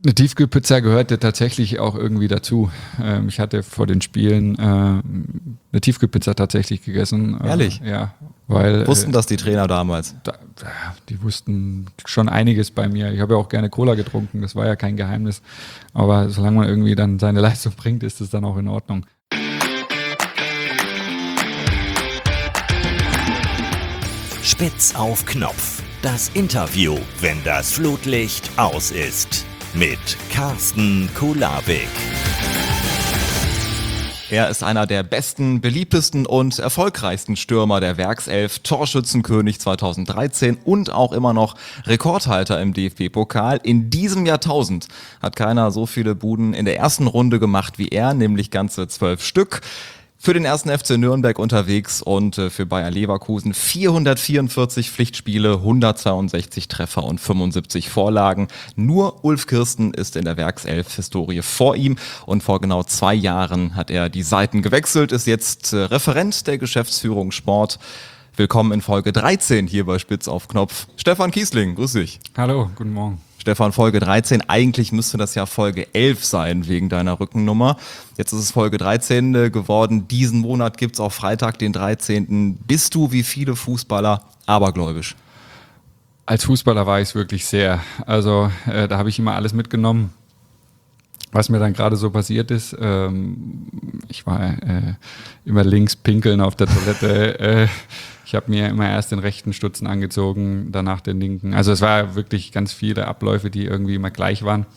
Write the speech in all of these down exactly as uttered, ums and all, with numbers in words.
Eine Tiefkühlpizza gehörte tatsächlich auch irgendwie dazu. Ähm, ich hatte vor den Spielen äh, eine Tiefkühlpizza tatsächlich gegessen. Äh, Ehrlich? Ja, weil Wussten äh, das die Trainer damals? da, die wussten schon einiges bei mir. Ich habe ja auch gerne Cola getrunken, das war ja kein Geheimnis. Aber solange man irgendwie dann seine Leistung bringt, ist es dann auch in Ordnung. Spitz auf Knopf. Das Interview, wenn das Flutlicht aus ist. Mit Carsten Kulabik. Er ist einer der besten, beliebtesten und erfolgreichsten Stürmer der Werkself, Torschützenkönig zweitausenddreizehn und auch immer noch Rekordhalter im D F B-Pokal. In diesem Jahrtausend hat keiner so viele Buden in der ersten Runde gemacht wie er, nämlich ganze zwölf Stück. Für den ersten F C Nürnberg unterwegs und für Bayer Leverkusen vierhundertvierundvierzig Pflichtspiele, hundertzweiundsechzig Treffer und fünfundsiebzig Vorlagen. Nur Ulf Kirsten ist in der Werkself-Historie vor ihm und vor genau zwei Jahren hat er die Seiten gewechselt, ist jetzt Referent der Geschäftsführung Sport. Willkommen in Folge dreizehn hier bei Spitz auf Knopf. Stefan Kiesling, grüß dich. Hallo, guten Morgen. Stefan, Folge dreizehn, eigentlich müsste das ja Folge elf sein wegen deiner Rückennummer. Jetzt ist es Folge dreizehn geworden. Diesen Monat gibt's auch Freitag, den dreizehnten Bist du wie viele Fußballer abergläubisch? Als Fußballer war ich es wirklich sehr. Also äh, da habe ich immer alles mitgenommen, was mir dann gerade so passiert ist. Ähm, ich war äh, immer links pinkeln auf der Toilette. äh, Ich habe mir immer erst den rechten Stutzen angezogen, danach den linken. Also es war wirklich ganz viele Abläufe, die irgendwie immer gleich waren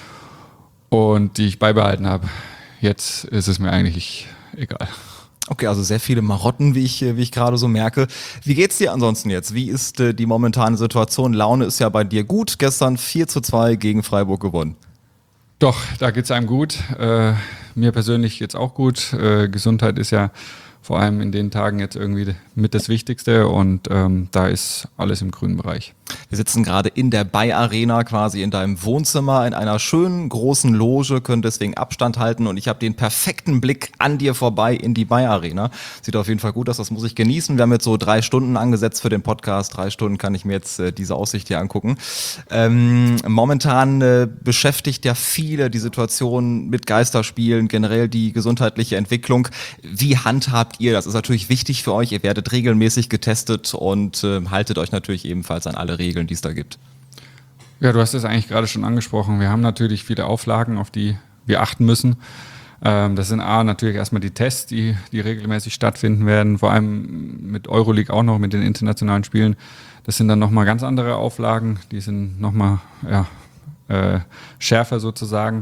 und die ich beibehalten habe. Jetzt ist es mir eigentlich egal. Okay, also sehr viele Marotten, wie ich, wie ich gerade so merke. Wie geht's dir ansonsten jetzt? Wie ist äh, die momentane Situation? Laune ist ja bei dir gut. Gestern vier zu zwei gegen Freiburg gewonnen. Doch, da geht's einem gut. Äh, mir persönlich geht's auch gut. Äh, Gesundheit ist ja vor allem in den Tagen jetzt irgendwie mit das Wichtigste und ähm, da ist alles im grünen Bereich. Wir sitzen gerade in der Bayer Arena, quasi in deinem Wohnzimmer, in einer schönen großen Loge, können deswegen Abstand halten und ich habe den perfekten Blick an dir vorbei in die Bayer Arena. Sieht auf jeden Fall gut aus, das muss ich genießen. Wir haben jetzt so drei Stunden angesetzt für den Podcast. Drei Stunden kann ich mir jetzt äh, diese Aussicht hier angucken. Ähm, momentan äh, beschäftigt ja viele die Situation mit Geisterspielen, generell die gesundheitliche Entwicklung. Wie handhabt ihr das? Ist natürlich wichtig für euch. Ihr werdet regelmäßig getestet und äh, haltet euch natürlich ebenfalls an alle Regeln, die es da gibt. Ja, du hast es eigentlich gerade schon angesprochen. Wir haben natürlich viele Auflagen, auf die wir achten müssen. Ähm, das sind A, natürlich erstmal die Tests, die, die regelmäßig stattfinden werden, vor allem mit Euroleague auch noch, mit den internationalen Spielen. Das sind dann nochmal ganz andere Auflagen, die sind nochmal ja, äh, schärfer sozusagen.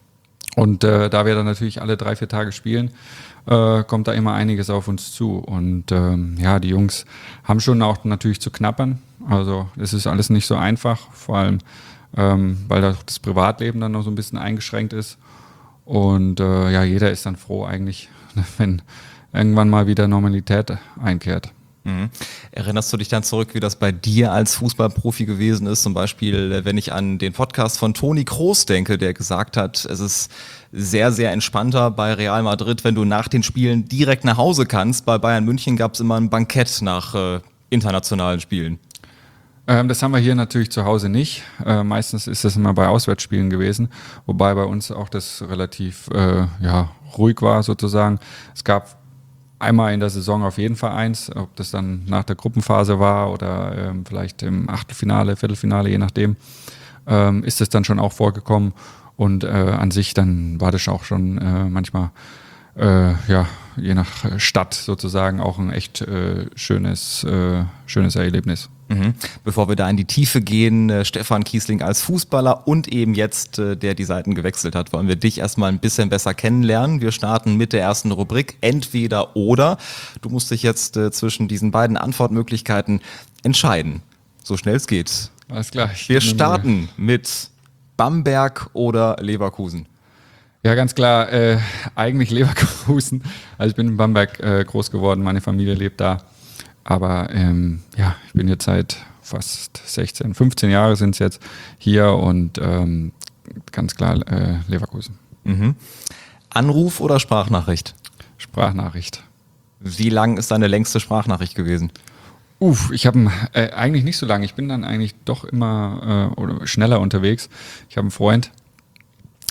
Und äh, da wir dann natürlich alle drei, vier Tage spielen, äh, kommt da immer einiges auf uns zu. Und ähm, ja, die Jungs haben schon auch natürlich zu knappern. Also es ist alles nicht so einfach, vor allem ähm, weil da das Privatleben dann noch so ein bisschen eingeschränkt ist. Und äh, ja, jeder ist dann froh eigentlich, wenn irgendwann mal wieder Normalität einkehrt. Mhm. Erinnerst du dich dann zurück, wie das bei dir als Fußballprofi gewesen ist? Zum Beispiel, wenn ich an den Podcast von Toni Kroos denke, der gesagt hat, es ist sehr, sehr entspannter bei Real Madrid, wenn du nach den Spielen direkt nach Hause kannst. Bei Bayern München gab es immer ein Bankett nach äh, internationalen Spielen. Ähm, das haben wir hier natürlich zu Hause nicht. Äh, meistens ist das immer bei Auswärtsspielen gewesen, wobei bei uns auch das relativ äh, ja, ruhig war sozusagen. Es gab einmal in der Saison auf jeden Fall eins, ob das dann nach der Gruppenphase war oder ähm, vielleicht im Achtelfinale, Viertelfinale, je nachdem, ähm, ist es dann schon auch vorgekommen. Und äh, an sich dann war das auch schon äh, manchmal, äh, ja, je nach Stadt sozusagen auch ein echt äh, schönes, äh, schönes Erlebnis. Mhm. Bevor wir da in die Tiefe gehen, äh, Stefan Kiesling als Fußballer und eben jetzt, äh, der die Seiten gewechselt hat, wollen wir dich erstmal ein bisschen besser kennenlernen. Wir starten mit der ersten Rubrik, entweder oder. Du musst dich jetzt äh, zwischen diesen beiden Antwortmöglichkeiten entscheiden, so schnell es geht. Alles klar. Wir starten mit Bamberg oder Leverkusen. Ja, ganz klar, äh, eigentlich Leverkusen. Also ich bin in Bamberg äh, groß geworden, meine Familie lebt da. Aber ähm, ja, ich bin jetzt seit fast sechzehn, fünfzehn Jahre sind es jetzt hier und ähm, ganz klar äh, Leverkusen. Mhm. Anruf oder Sprachnachricht? Sprachnachricht. Wie lang ist deine längste Sprachnachricht gewesen? Uff, ich habe äh, eigentlich nicht so lange. Ich bin dann eigentlich doch immer äh, oder schneller unterwegs. Ich habe einen Freund,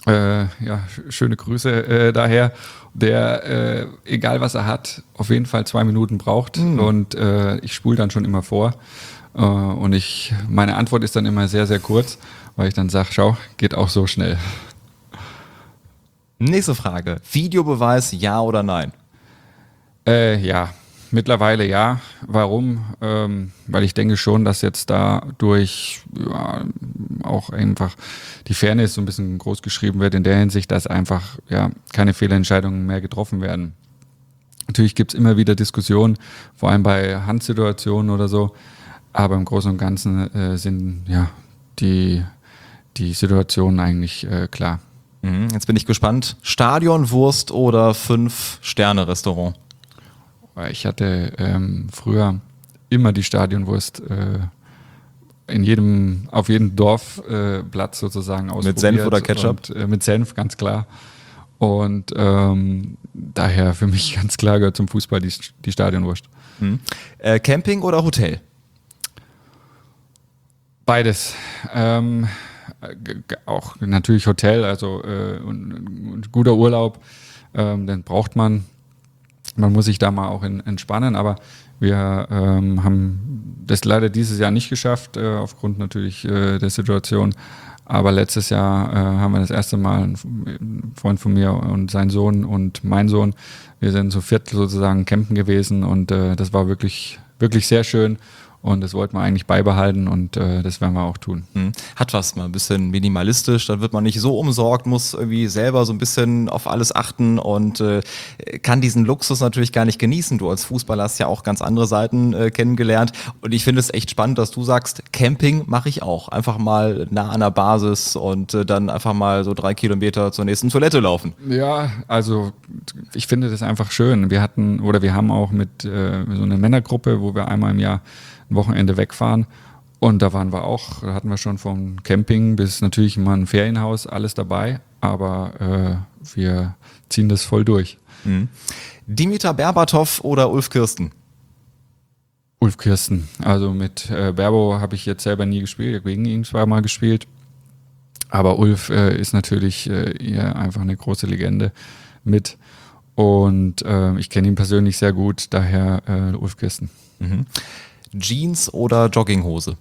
Äh, ja, sch- schöne Grüße äh, daher, der, äh, egal was er hat, auf jeden Fall zwei Minuten braucht Mhm. und äh, ich spule dann schon immer vor äh, und ich, meine Antwort ist dann immer sehr, sehr kurz, weil ich dann sage, schau, geht auch so schnell. Nächste Frage. Videobeweis, ja oder nein? Äh, ja, mittlerweile ja. Warum? Ähm, weil ich denke schon, dass jetzt dadurch ja, auch einfach die Fairness so ein bisschen groß geschrieben wird in der Hinsicht, dass einfach ja keine Fehlentscheidungen mehr getroffen werden. Natürlich gibt es immer wieder Diskussionen, vor allem bei Handsituationen oder so, aber im Großen und Ganzen äh, sind ja die, die Situationen eigentlich äh, klar. Mhm. Jetzt bin ich gespannt. Stadionwurst oder Fünf-Sterne-Restaurant? Weil Ich hatte ähm, früher immer die Stadionwurst äh, in jedem, auf jedem Dorfplatz äh, Platz sozusagen ausprobiert. Mit Senf oder Ketchup? Und, äh, mit Senf, ganz klar. Und ähm, daher für mich ganz klar gehört zum Fußball die, die Stadionwurst. Mhm. Äh, Camping oder Hotel? Beides. Ähm, g- g- auch natürlich Hotel, also äh, und, und guter Urlaub, ähm, den braucht man. Man muss sich da mal auch in, entspannen, aber wir ähm, haben das leider dieses Jahr nicht geschafft, äh, aufgrund natürlich äh, der Situation. Aber letztes Jahr äh, haben wir das erste Mal, ein, ein Freund von mir und sein Sohn und mein Sohn, wir sind zu viert sozusagen campen gewesen und äh, das war wirklich, wirklich sehr schön. Und das wollten wir eigentlich beibehalten und äh, das werden wir auch tun. Hm. Hat was, mal ein bisschen minimalistisch, dann wird man nicht so umsorgt, muss irgendwie selber so ein bisschen auf alles achten und äh, kann diesen Luxus natürlich gar nicht genießen. Du als Fußballer hast ja auch ganz andere Seiten äh, kennengelernt und ich finde es echt spannend, dass du sagst, Camping mache ich auch. Einfach mal nah an der Basis und äh, dann einfach mal so drei Kilometer zur nächsten Toilette laufen. Ja, also ich finde das einfach schön. Wir hatten oder wir haben auch mit äh, so einer Männergruppe, wo wir einmal im Jahr ein Wochenende wegfahren und da waren wir auch, da hatten wir schon vom Camping bis natürlich mal ein Ferienhaus, alles dabei, aber äh, wir ziehen das voll durch. Mhm. Dimitar Berbatov oder Ulf Kirsten? Ulf Kirsten, also mit äh, Berbo habe ich jetzt selber nie gespielt, ich habe gegen ihn zweimal gespielt, aber Ulf äh, ist natürlich äh, eher einfach eine große Legende mit und äh, ich kenne ihn persönlich sehr gut, daher äh, Ulf Kirsten. Mhm. Jeans oder Jogginghose?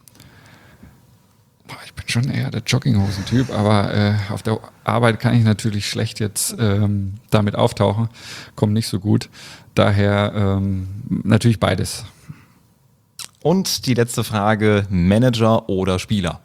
Ich bin schon eher der Jogginghosen-Typ, aber äh, auf der Arbeit kann ich natürlich schlecht jetzt ähm, damit auftauchen. Kommt nicht so gut. Daher ähm, natürlich beides. Und die letzte Frage, Manager oder Spieler?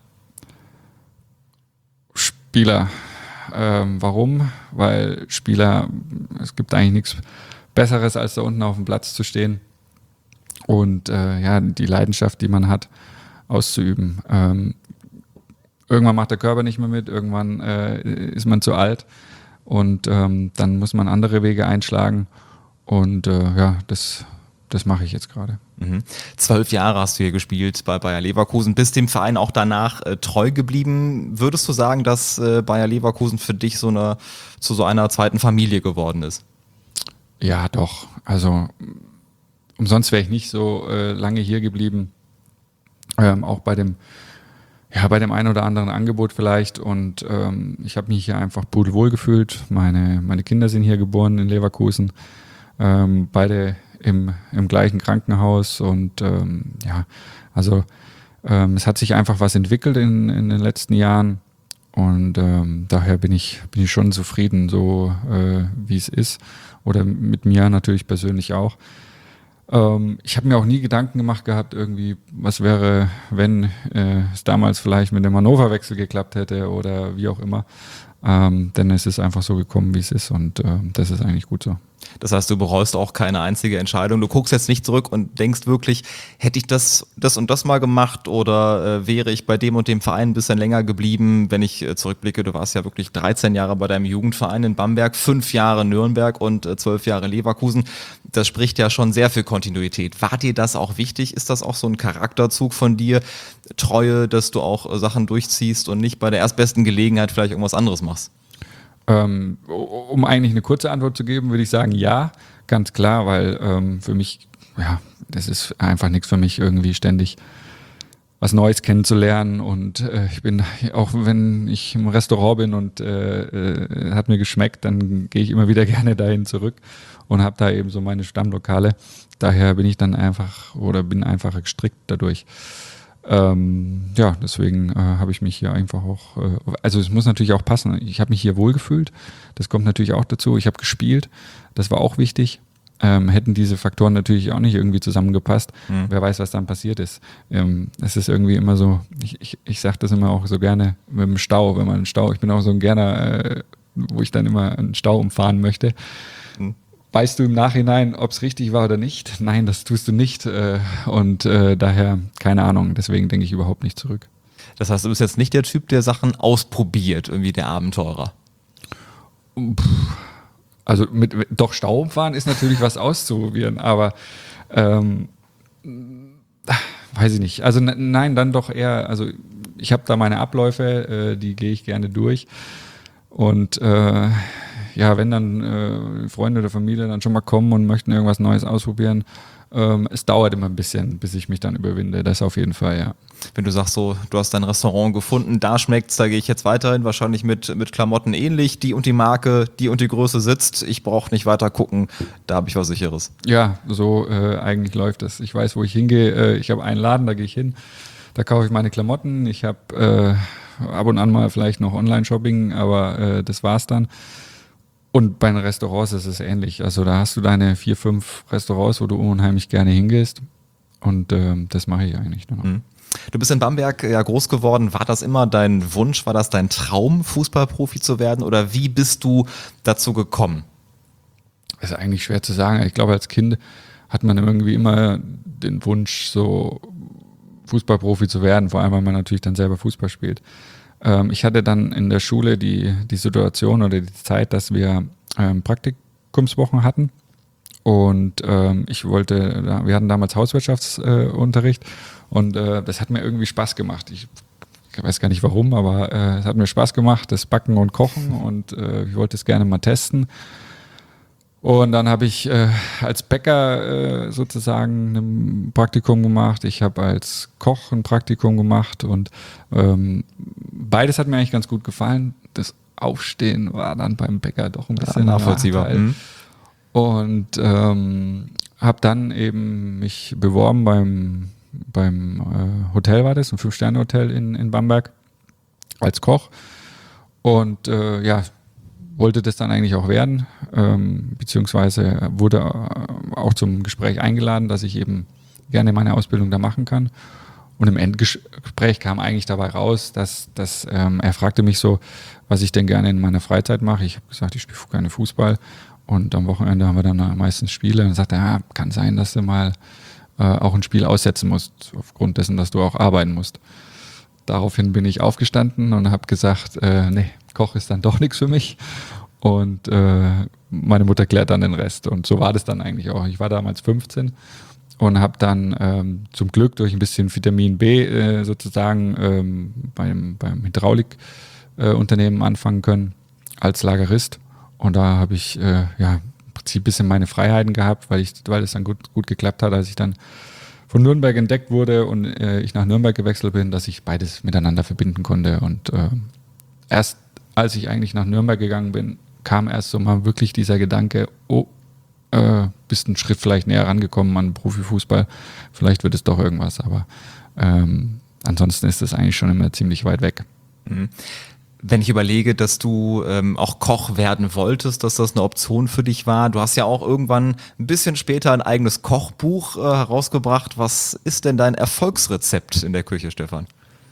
Spieler. Ähm, warum? Weil Spieler, es gibt eigentlich nichts Besseres, als da unten auf dem Platz zu stehen und äh, ja, die Leidenschaft, die man hat, auszuüben. Ähm, irgendwann macht der Körper nicht mehr mit, irgendwann äh, ist man zu alt und ähm, dann muss man andere Wege einschlagen und äh, ja, das, das mache ich jetzt gerade. Mhm. Zwölf Jahre hast du hier gespielt bei Bayer Leverkusen, bist dem Verein auch danach äh, treu geblieben. Würdest du sagen, dass äh, Bayer Leverkusen für dich so eine, zu so einer zweiten Familie geworden ist? Ja, doch. Also umsonst wäre ich nicht so äh, lange hier geblieben. Ähm, auch bei dem, ja, bei dem einen oder anderen Angebot vielleicht. Und ähm, ich habe mich hier einfach pudelwohl gefühlt. Meine, meine Kinder sind hier geboren in Leverkusen. Ähm, beide im, im gleichen Krankenhaus. Und ähm, ja, also ähm, es hat sich einfach was entwickelt in, in den letzten Jahren. Und ähm, daher bin ich, bin ich schon zufrieden, so äh, wie es ist. Oder mit mir natürlich persönlich auch. Ähm, ich habe mir auch nie Gedanken gemacht gehabt, irgendwie, was wäre, wenn äh, es damals vielleicht mit dem Hannover-Wechsel geklappt hätte oder wie auch immer. Ähm, denn es ist einfach so gekommen, wie es ist und äh, das ist eigentlich gut so. Das heißt, du bereust auch keine einzige Entscheidung. Du guckst jetzt nicht zurück und denkst wirklich, hätte ich das, das und das mal gemacht oder äh, wäre ich bei dem und dem Verein ein bisschen länger geblieben, wenn ich äh, zurückblicke. Du warst ja wirklich dreizehn Jahre bei deinem Jugendverein in Bamberg, fünf Jahre Nürnberg und äh, zwölf Jahre Leverkusen. Das spricht ja schon sehr für Kontinuität. War dir das auch wichtig? Ist das auch so ein Charakterzug von dir? Treue, dass du auch äh, Sachen durchziehst und nicht bei der erstbesten Gelegenheit vielleicht irgendwas anderes machst? Ähm, um eigentlich eine kurze Antwort zu geben, würde ich sagen, ja, ganz klar, weil ähm, für mich, ja, das ist einfach nichts für mich, irgendwie ständig was Neues kennenzulernen. Und äh, ich bin, auch wenn ich im Restaurant bin und äh, äh, hat mir geschmeckt, dann gehe ich immer wieder gerne dahin zurück und habe da eben so meine Stammlokale. Daher bin ich dann einfach oder bin einfacher gestrickt dadurch. Ähm, ja, deswegen äh, habe ich mich hier einfach auch, äh, also es muss natürlich auch passen. Ich habe mich hier wohlgefühlt. Das kommt natürlich auch dazu. Ich habe gespielt. Das war auch wichtig. Ähm, hätten diese Faktoren natürlich auch nicht irgendwie zusammengepasst. Mhm. Wer weiß, was dann passiert ist. Ähm, es ist irgendwie immer so, ich, ich, ich sage das immer auch so gerne mit dem Stau, wenn man einen Stau, ich bin auch so ein Gerner, äh, wo ich dann immer einen Stau umfahren möchte. Mhm. Weißt du im Nachhinein, ob es richtig war oder nicht? Nein, das tust du nicht. Äh, und äh, daher, keine Ahnung, deswegen denke ich überhaupt nicht zurück. Das heißt, du bist jetzt nicht der Typ, der Sachen ausprobiert, irgendwie der Abenteurer. Puh. Also mit, mit doch Stau umfahren ist natürlich was auszuprobieren, aber ähm, weiß ich nicht. Also ne, nein, dann doch eher, also ich habe da meine Abläufe, äh, die gehe ich gerne durch. Und äh, ja, wenn dann äh, Freunde oder Familie dann schon mal kommen und möchten irgendwas Neues ausprobieren, ähm, es dauert immer ein bisschen, bis ich mich dann überwinde. Das auf jeden Fall, ja. Wenn du sagst so, du hast dein Restaurant gefunden, da schmeckt's, da gehe ich jetzt weiterhin, wahrscheinlich mit, mit Klamotten ähnlich, die und die Marke, die und die Größe sitzt, ich brauche nicht weiter gucken, da habe ich was Sicheres. Ja, so äh, eigentlich läuft es. Ich weiß, wo ich hingehe, äh, ich habe einen Laden, da gehe ich hin, da kaufe ich meine Klamotten, ich habe äh, ab und an mal vielleicht noch Online-Shopping, aber äh, das war's dann. Und bei den Restaurants ist es ähnlich. Also da hast du deine vier, fünf Restaurants, wo du unheimlich gerne hingehst. Und ähm, das mache ich eigentlich nur noch. Mhm. Du bist in Bamberg ja groß geworden. War das immer dein Wunsch? War das dein Traum, Fußballprofi zu werden? Oder wie bist du dazu gekommen? Das ist eigentlich schwer zu sagen. Ich glaube, als Kind hat man irgendwie immer den Wunsch, so Fußballprofi zu werden. Vor allem, weil man natürlich dann selber Fußball spielt. Ich hatte dann in der Schule die, die Situation oder die Zeit, dass wir ähm, Praktikumswochen hatten und ähm, ich wollte, wir hatten damals Hauswirtschaftsunterricht äh, und äh, das hat mir irgendwie Spaß gemacht. Ich, ich weiß gar nicht warum, aber äh, es hat mir Spaß gemacht, das Backen und Kochen und äh, ich wollte es gerne mal testen. Und dann habe ich äh, als Bäcker äh, sozusagen ein Praktikum gemacht. Ich habe als Koch ein Praktikum gemacht und ähm, beides hat mir eigentlich ganz gut gefallen. Das Aufstehen war dann beim Bäcker doch ein bisschen ja, nachvollziehbar. Mhm. Und ähm, habe dann eben mich beworben beim, beim äh, Hotel, war das, ein Fünf-Sterne-Hotel in, in Bamberg als Koch. Und äh, ja, wollte das dann eigentlich auch werden, ähm, beziehungsweise wurde auch zum Gespräch eingeladen, dass ich eben gerne meine Ausbildung da machen kann. Und im Endgespräch kam eigentlich dabei raus, dass, dass ähm, er fragte mich so, was ich denn gerne in meiner Freizeit mache. Ich habe gesagt, ich spiele gerne Fußball und am Wochenende haben wir dann meistens Spiele. Und dann sagte er, ja, kann sein, dass du mal äh, auch ein Spiel aussetzen musst, aufgrund dessen, dass du auch arbeiten musst. Daraufhin bin ich aufgestanden und habe gesagt, äh, nee, Koch ist dann doch nichts für mich. Und äh, meine Mutter klärt dann den Rest. Und so war das dann eigentlich auch. Ich war damals fünfzehn und habe dann ähm, zum Glück durch ein bisschen Vitamin B äh, sozusagen ähm, beim, beim Hydraulikunternehmen äh, anfangen können als Lagerist. Und da habe ich äh, ja im Prinzip ein bisschen meine Freiheiten gehabt, weil ich, weil es dann gut, gut geklappt hat, als ich dann von Nürnberg entdeckt wurde und äh, ich nach Nürnberg gewechselt bin, dass ich beides miteinander verbinden konnte. Und äh, erst als ich eigentlich nach Nürnberg gegangen bin, kam erst so mal wirklich dieser Gedanke, oh, äh, bist einen Schritt vielleicht näher rangekommen an Profifußball, vielleicht wird es doch irgendwas, aber ähm, ansonsten ist das eigentlich schon immer ziemlich weit weg. Mhm. Wenn ich überlege, dass du ähm, auch Koch werden wolltest, dass das eine Option für dich war. Du hast ja auch irgendwann ein bisschen später ein eigenes Kochbuch äh, herausgebracht. Was ist denn dein Erfolgsrezept in der Küche, Stefan?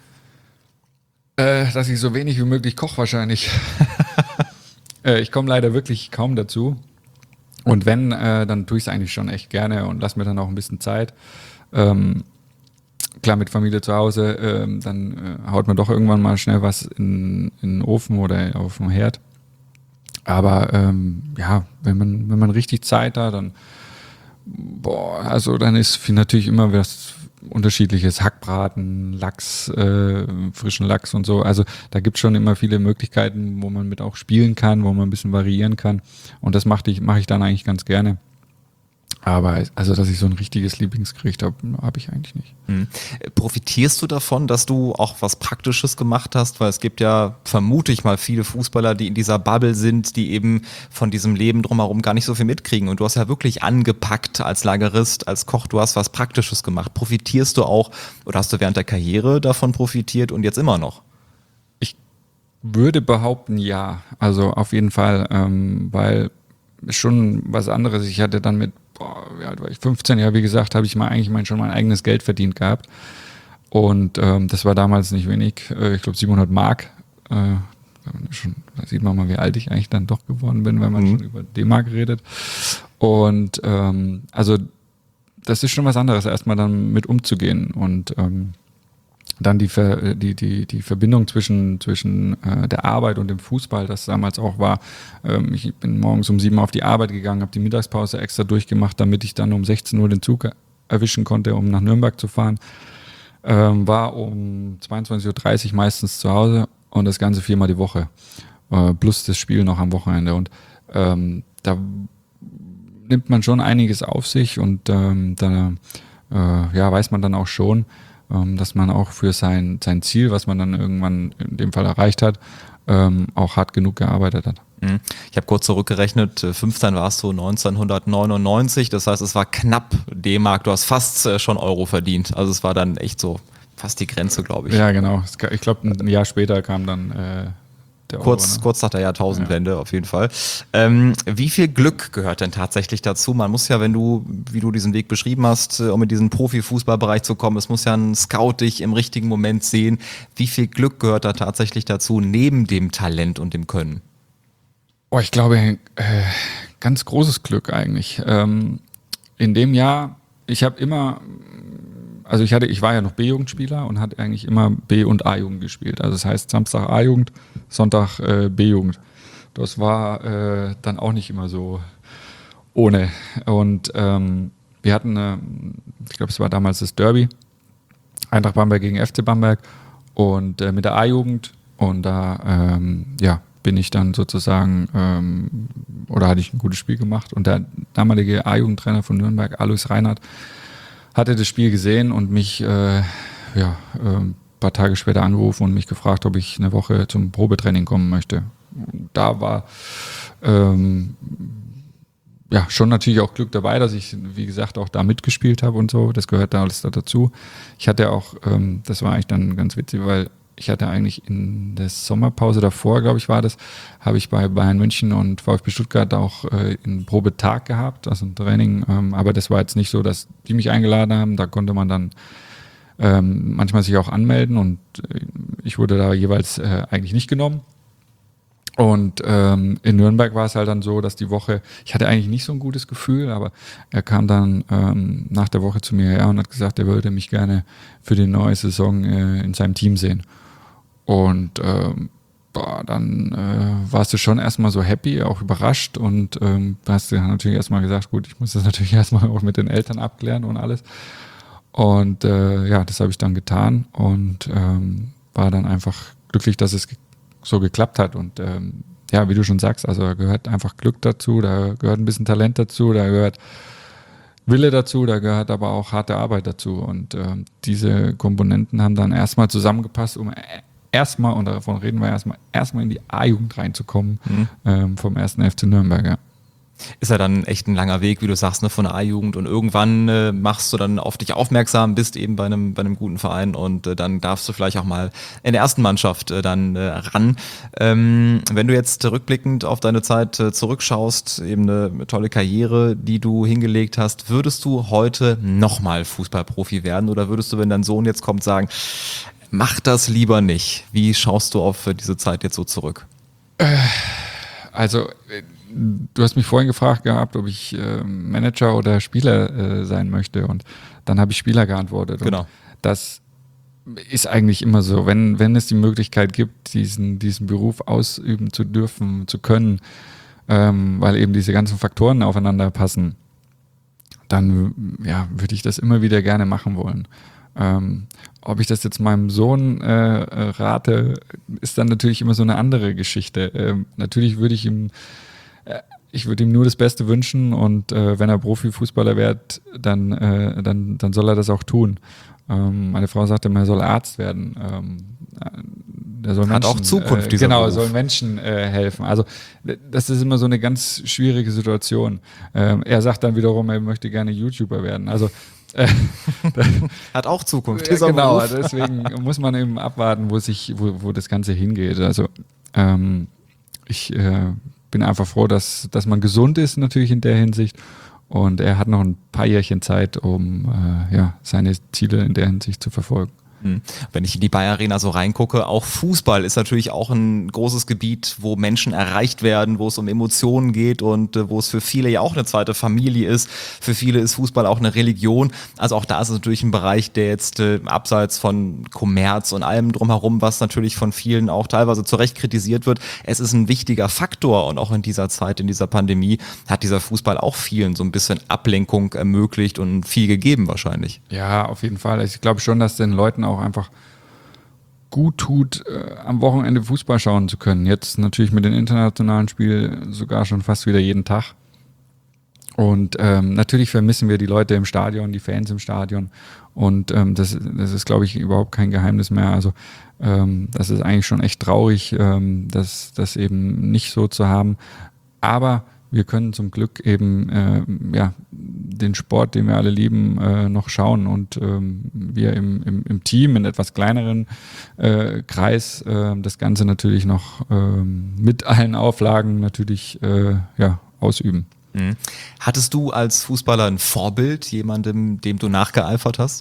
Äh, dass ich so wenig wie möglich koche wahrscheinlich. äh, ich komme leider wirklich kaum dazu. Und wenn, äh, dann tue ich es eigentlich schon echt gerne und lass mir dann auch ein bisschen Zeit. Ähm, Klar, mit Familie zu Hause, ähm, dann äh, haut man doch irgendwann mal schnell was in, in den Ofen oder auf den Herd. Aber ähm, ja, wenn man, wenn man richtig Zeit hat, dann, boah, also dann ist viel, natürlich immer was Unterschiedliches. Hackbraten, Lachs, äh, frischen Lachs und so. Also da gibt es schon immer viele Möglichkeiten, wo man mit auch spielen kann, wo man ein bisschen variieren kann. Und das mache ich, mache ich dann eigentlich ganz gerne. Aber also, dass ich so ein richtiges Lieblingsgericht habe, habe ich eigentlich nicht. Mhm. Profitierst du davon, dass du auch was Praktisches gemacht hast? Weil es gibt ja, vermute ich mal, viele Fußballer, die in dieser Bubble sind, die eben von diesem Leben drumherum gar nicht so viel mitkriegen. Und du hast ja wirklich angepackt als Lagerist, als Koch, du hast was Praktisches gemacht. Profitierst du auch oder hast du während der Karriere davon profitiert und jetzt immer noch? Ich würde behaupten, ja. Also auf jeden Fall, ähm, weil schon was anderes. Ich hatte dann mit, boah, wie alt war ich, fünfzehn, ja, wie gesagt, habe ich mal eigentlich mein, schon mein eigenes Geld verdient gehabt. Und ähm, das war damals nicht wenig. Äh, ich glaube siebenhundert Mark. Äh, schon, da sieht man mal, wie alt ich eigentlich dann doch geworden bin, wenn man mhm. schon über D-Mark redet. Und ähm, also das ist schon was anderes, erstmal dann mit umzugehen. Und ähm, dann die, Ver, die, die, die Verbindung zwischen, zwischen äh, der Arbeit und dem Fußball, das damals auch war. Ähm, ich bin morgens um sieben auf die Arbeit gegangen, habe die Mittagspause extra durchgemacht, damit ich dann um sechzehn Uhr den Zug erwischen konnte, um nach Nürnberg zu fahren. Ähm, war um zweiundzwanzig Uhr dreißig meistens zu Hause und das Ganze viermal die Woche. Äh, plus das Spiel noch am Wochenende. Und ähm, da nimmt man schon einiges auf sich und ähm, da äh, ja, weiß man dann auch schon, dass man auch für sein, sein Ziel, was man dann irgendwann in dem Fall erreicht hat, ähm, auch hart genug gearbeitet hat. Ich habe kurz zurückgerechnet, fünfzehn warst du neunzehnhundertneunundneunzig, das heißt, es war knapp D-Mark, du hast fast schon Euro verdient, also es war dann echt so fast die Grenze, glaube ich. Ja, genau. Ich glaube, ein Jahr später kam dann äh, der Kurz, Euro, ne? kurz nach der Jahrtausendwende, ja. Auf jeden Fall. Ähm, wie viel Glück gehört denn tatsächlich dazu? Man muss ja, wenn du, wie du diesen Weg beschrieben hast, um in diesen Profifußballbereich zu kommen, es muss ja ein Scout dich im richtigen Moment sehen. Wie viel Glück gehört da tatsächlich dazu, neben dem Talent und dem Können? Oh, ich glaube, äh, ganz großes Glück eigentlich. Ähm, in dem Jahr, ich habe immer, also ich hatte, ich war ja noch B-Jugendspieler und hatte eigentlich immer B- und A-Jugend gespielt. Also das heißt Samstag A-Jugend, Sonntag äh, B-Jugend. Das war äh, dann auch nicht immer so ohne. Und ähm, wir hatten, äh, ich glaube, es war damals das Derby, Eintracht Bamberg gegen F C Bamberg und äh, mit der A-Jugend. Und da, ähm, ja, bin ich dann sozusagen, ähm, oder hatte ich ein gutes Spiel gemacht. Und der damalige A-Jugendtrainer von Nürnberg, Alois Reinhardt, hatte das Spiel gesehen und mich äh, ja, äh, ein paar Tage später angerufen und mich gefragt, ob ich eine Woche zum Probetraining kommen möchte. Und da war ähm, ja schon natürlich auch Glück dabei, dass ich, wie gesagt, auch da mitgespielt habe und so. Das gehört da alles da dazu. Ich hatte auch, ähm, das war eigentlich dann ganz witzig, weil ich hatte eigentlich in der Sommerpause davor, glaube ich, war das, habe ich bei Bayern München und VfB Stuttgart auch äh, einen Probetag gehabt, also ein Training. Ähm, aber das war jetzt nicht so, dass die mich eingeladen haben. Da konnte man dann ähm, manchmal sich auch anmelden und äh, ich wurde da jeweils äh, eigentlich nicht genommen. Und ähm, in Nürnberg war es halt dann so, dass die Woche, ich hatte eigentlich nicht so ein gutes Gefühl, aber er kam dann ähm, nach der Woche zu mir her und hat gesagt, er würde mich gerne für die neue Saison äh, in seinem Team sehen. Und ähm, boah, dann äh, warst du schon erstmal so happy, auch überrascht und ähm, hast du natürlich erstmal gesagt, gut, ich muss das natürlich erstmal auch mit den Eltern abklären und alles. Und äh, ja, das habe ich dann getan und ähm, war dann einfach glücklich, dass es ge- so geklappt hat. Und ähm, ja, wie du schon sagst, also da gehört einfach Glück dazu, da gehört ein bisschen Talent dazu, da gehört Wille dazu, da gehört aber auch harte Arbeit dazu. Und ähm, diese Komponenten haben dann erstmal zusammengepasst, um erstmal, und davon reden wir erstmal, erstmal in die A-Jugend reinzukommen, mhm. ähm, vom ersten F C Nürnberg, ja. Ist ja dann echt ein langer Weg, wie du sagst, ne, von der A-Jugend und irgendwann äh, machst du dann auf dich aufmerksam, bist eben bei einem, bei einem guten Verein und äh, dann darfst du vielleicht auch mal in der ersten Mannschaft äh, dann äh, ran. Ähm, wenn du jetzt rückblickend auf deine Zeit äh, zurückschaust, eben eine tolle Karriere, die du hingelegt hast, würdest du heute nochmal Fußballprofi werden oder würdest du, wenn dein Sohn jetzt kommt, sagen, mach das lieber nicht? Wie schaust du auf diese Zeit jetzt so zurück? Also, du hast mich vorhin gefragt gehabt, ob ich äh, Manager oder Spieler äh, sein möchte und dann habe ich Spieler geantwortet. Genau. Und das ist eigentlich immer so, wenn, wenn es die Möglichkeit gibt, diesen, diesen Beruf ausüben zu dürfen, zu können, ähm, weil eben diese ganzen Faktoren aufeinander passen, dann ja, würde ich das immer wieder gerne machen wollen. Ähm, ob ich das jetzt meinem Sohn äh, rate, ist dann natürlich immer so eine andere Geschichte. Ähm, natürlich würde ich ihm äh, ich würde ihm nur das Beste wünschen und äh, wenn er Profifußballer wird, dann, äh, dann, dann soll er das auch tun. Ähm, meine Frau sagte immer, er soll Arzt werden. Ähm, der soll Hat Menschen, auch Zukunft, äh, dieser Genau, Beruf. soll Menschen äh, helfen. Also das ist immer so eine ganz schwierige Situation. Ähm, er sagt dann wiederum, er möchte gerne YouTuber werden. Also äh, Hat auch Zukunft, ja, dieser genau, Beruf. deswegen muss man eben abwarten, wo sich, wo, wo das Ganze hingeht. Also ähm, ich äh, bin einfach froh, dass, dass man gesund ist natürlich in der Hinsicht. Und er hat noch ein paar Jährchen Zeit, um äh, ja, seine Ziele in der Hinsicht zu verfolgen. Wenn ich in die Bayer Arena so reingucke, auch Fußball ist natürlich auch ein großes Gebiet, wo Menschen erreicht werden, wo es um Emotionen geht und äh, wo es für viele ja auch eine zweite Familie ist. Für viele ist Fußball auch eine Religion. Also auch da ist es natürlich ein Bereich, der jetzt äh, abseits von Kommerz und allem drumherum, was natürlich von vielen auch teilweise zu Recht kritisiert wird, es ist ein wichtiger Faktor und auch in dieser Zeit, in dieser Pandemie, hat dieser Fußball auch vielen so ein bisschen Ablenkung ermöglicht und viel gegeben wahrscheinlich. Ja, auf jeden Fall. Ich glaube schon, dass den Leuten auch einfach gut tut, äh, am Wochenende Fußball schauen zu können. Jetzt natürlich mit den internationalen Spielen sogar schon fast wieder jeden Tag. Und ähm, natürlich vermissen wir die Leute im Stadion, die Fans im Stadion. Und ähm, das, das ist, glaube ich, überhaupt kein Geheimnis mehr. Also ähm, das ist eigentlich schon echt traurig, ähm, das, das eben nicht so zu haben. Aber wir können zum Glück eben äh, ja, den Sport, den wir alle lieben, äh, noch schauen und ähm, wir im, im, im Team, in etwas kleineren äh, Kreis, äh, das Ganze natürlich noch äh, mit allen Auflagen natürlich äh, ja, ausüben. Mhm. Hattest du als Fußballer ein Vorbild, jemandem, dem du nachgeeifert hast?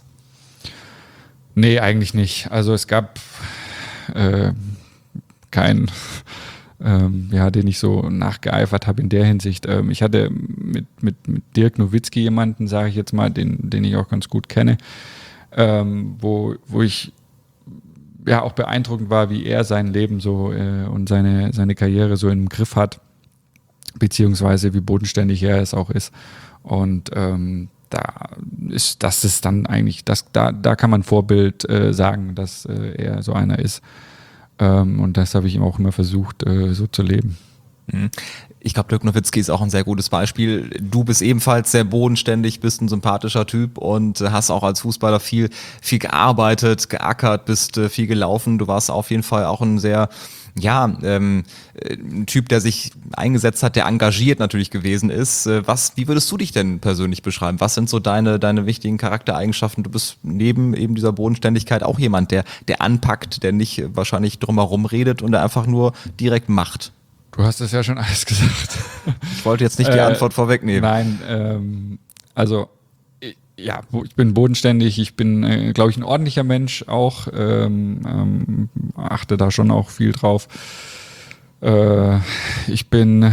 Nee, eigentlich nicht. Also es gab äh, keinen, ähm, ja, den ich so nachgeeifert habe in der Hinsicht. Ähm, ich hatte mit, mit, mit Dirk Nowitzki jemanden, sage ich jetzt mal, den, den ich auch ganz gut kenne, ähm, wo, wo ich ja auch beeindruckend war, wie er sein Leben so äh, und seine, seine Karriere so im Griff hat, beziehungsweise wie bodenständig er es auch ist. Und ähm, da ist das ist dann eigentlich, das, da, da kann man Vorbild äh, sagen, dass äh, er so einer ist. Ähm, und das habe ich ihm auch immer versucht, äh, so zu leben. Ich glaube, Dirk Nowitzki ist auch ein sehr gutes Beispiel. Du bist ebenfalls sehr bodenständig, bist ein sympathischer Typ und hast auch als Fußballer viel, viel gearbeitet, geackert, bist äh, viel gelaufen. Du warst auf jeden Fall auch ein sehr, ja, ähm, ein Typ, der sich eingesetzt hat, der engagiert natürlich gewesen ist. Was, wie würdest du dich denn persönlich beschreiben? Was sind so deine, deine wichtigen Charaktereigenschaften? Du bist neben eben dieser Bodenständigkeit auch jemand, der, der anpackt, der nicht wahrscheinlich drumherum redet und der einfach nur direkt macht. Du hast es ja schon alles gesagt. Ich wollte jetzt nicht die Äh, Antwort vorwegnehmen. Nein, ähm, also ich- ja, wo- ich bin bodenständig, ich bin, äh, glaube ich, ein ordentlicher Mensch auch, ähm, ähm, achte da schon auch viel drauf. Äh, ich bin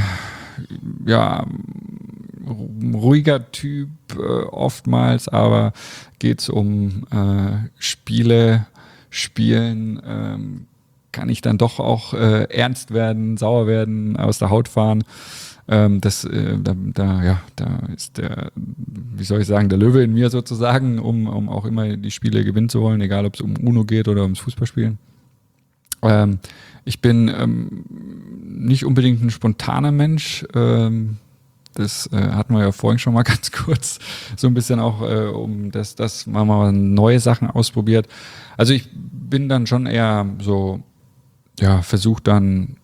ja ein ruhiger Typ äh, oftmals, aber geht's um äh, Spiele, Spielen, ähm, kann ich dann doch auch äh, ernst werden, sauer werden, aus der Haut fahren. Ähm, das, äh, da, da, ja, da ist der, wie soll ich sagen, der Löwe in mir sozusagen, um, um auch immer die Spiele gewinnen zu wollen, egal ob es um Uno geht oder ums Fußballspielen. Ähm, ich bin ähm, nicht unbedingt ein spontaner Mensch. Ähm, das äh, hatten wir ja vorhin schon mal ganz kurz, so ein bisschen auch, äh, um das, das mal, mal neue Sachen ausprobiert. Also ich bin dann schon eher so, ja, versucht dann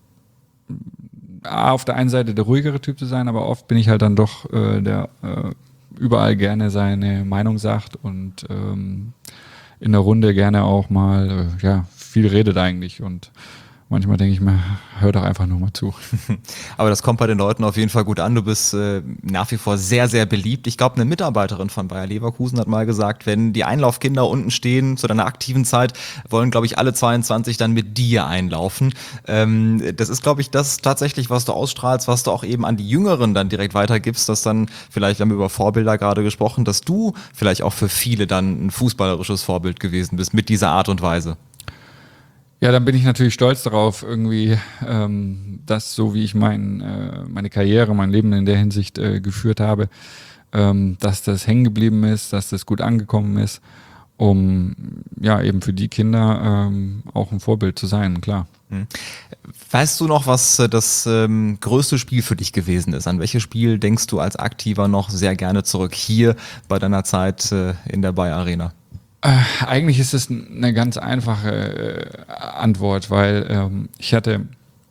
A, auf der einen Seite der ruhigere Typ zu sein, aber oft bin ich halt dann doch äh, der äh, überall gerne seine Meinung sagt und ähm, in der Runde gerne auch mal, äh, ja, viel redet eigentlich und manchmal denke ich mir, hör doch einfach nur mal zu. Aber das kommt bei den Leuten auf jeden Fall gut an. Du bist äh, nach wie vor sehr, sehr beliebt. Ich glaube, eine Mitarbeiterin von Bayer Leverkusen hat mal gesagt, wenn die Einlaufkinder unten stehen zu deiner aktiven Zeit, wollen, glaube ich, alle zweiundzwanzig dann mit dir einlaufen. Ähm, das ist, glaube ich, das tatsächlich, was du ausstrahlst, was du auch eben an die Jüngeren dann direkt weitergibst, dass dann, vielleicht haben wir über Vorbilder gerade gesprochen, dass du vielleicht auch für viele dann ein fußballerisches Vorbild gewesen bist mit dieser Art und Weise. Ja, dann bin ich natürlich stolz darauf, irgendwie, ähm, das, so wie ich mein, äh, meine Karriere, mein Leben in der Hinsicht äh, geführt habe, ähm, dass das hängen geblieben ist, dass das gut angekommen ist. um ja eben für die Kinder ähm, auch ein Vorbild zu sein, klar. Weißt du noch, was äh, das ähm, größte Spiel für dich gewesen ist? An welches Spiel denkst du als Aktiver noch sehr gerne zurück hier bei deiner Zeit äh, in der Bayer Arena? Äh, eigentlich ist es eine ganz einfache äh, Antwort, weil ähm, ich hatte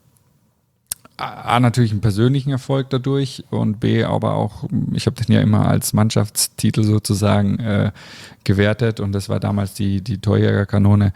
A, natürlich einen persönlichen Erfolg dadurch und B, aber auch, ich habe den ja immer als Mannschaftstitel sozusagen äh, gewertet und das war damals die, die Torjägerkanone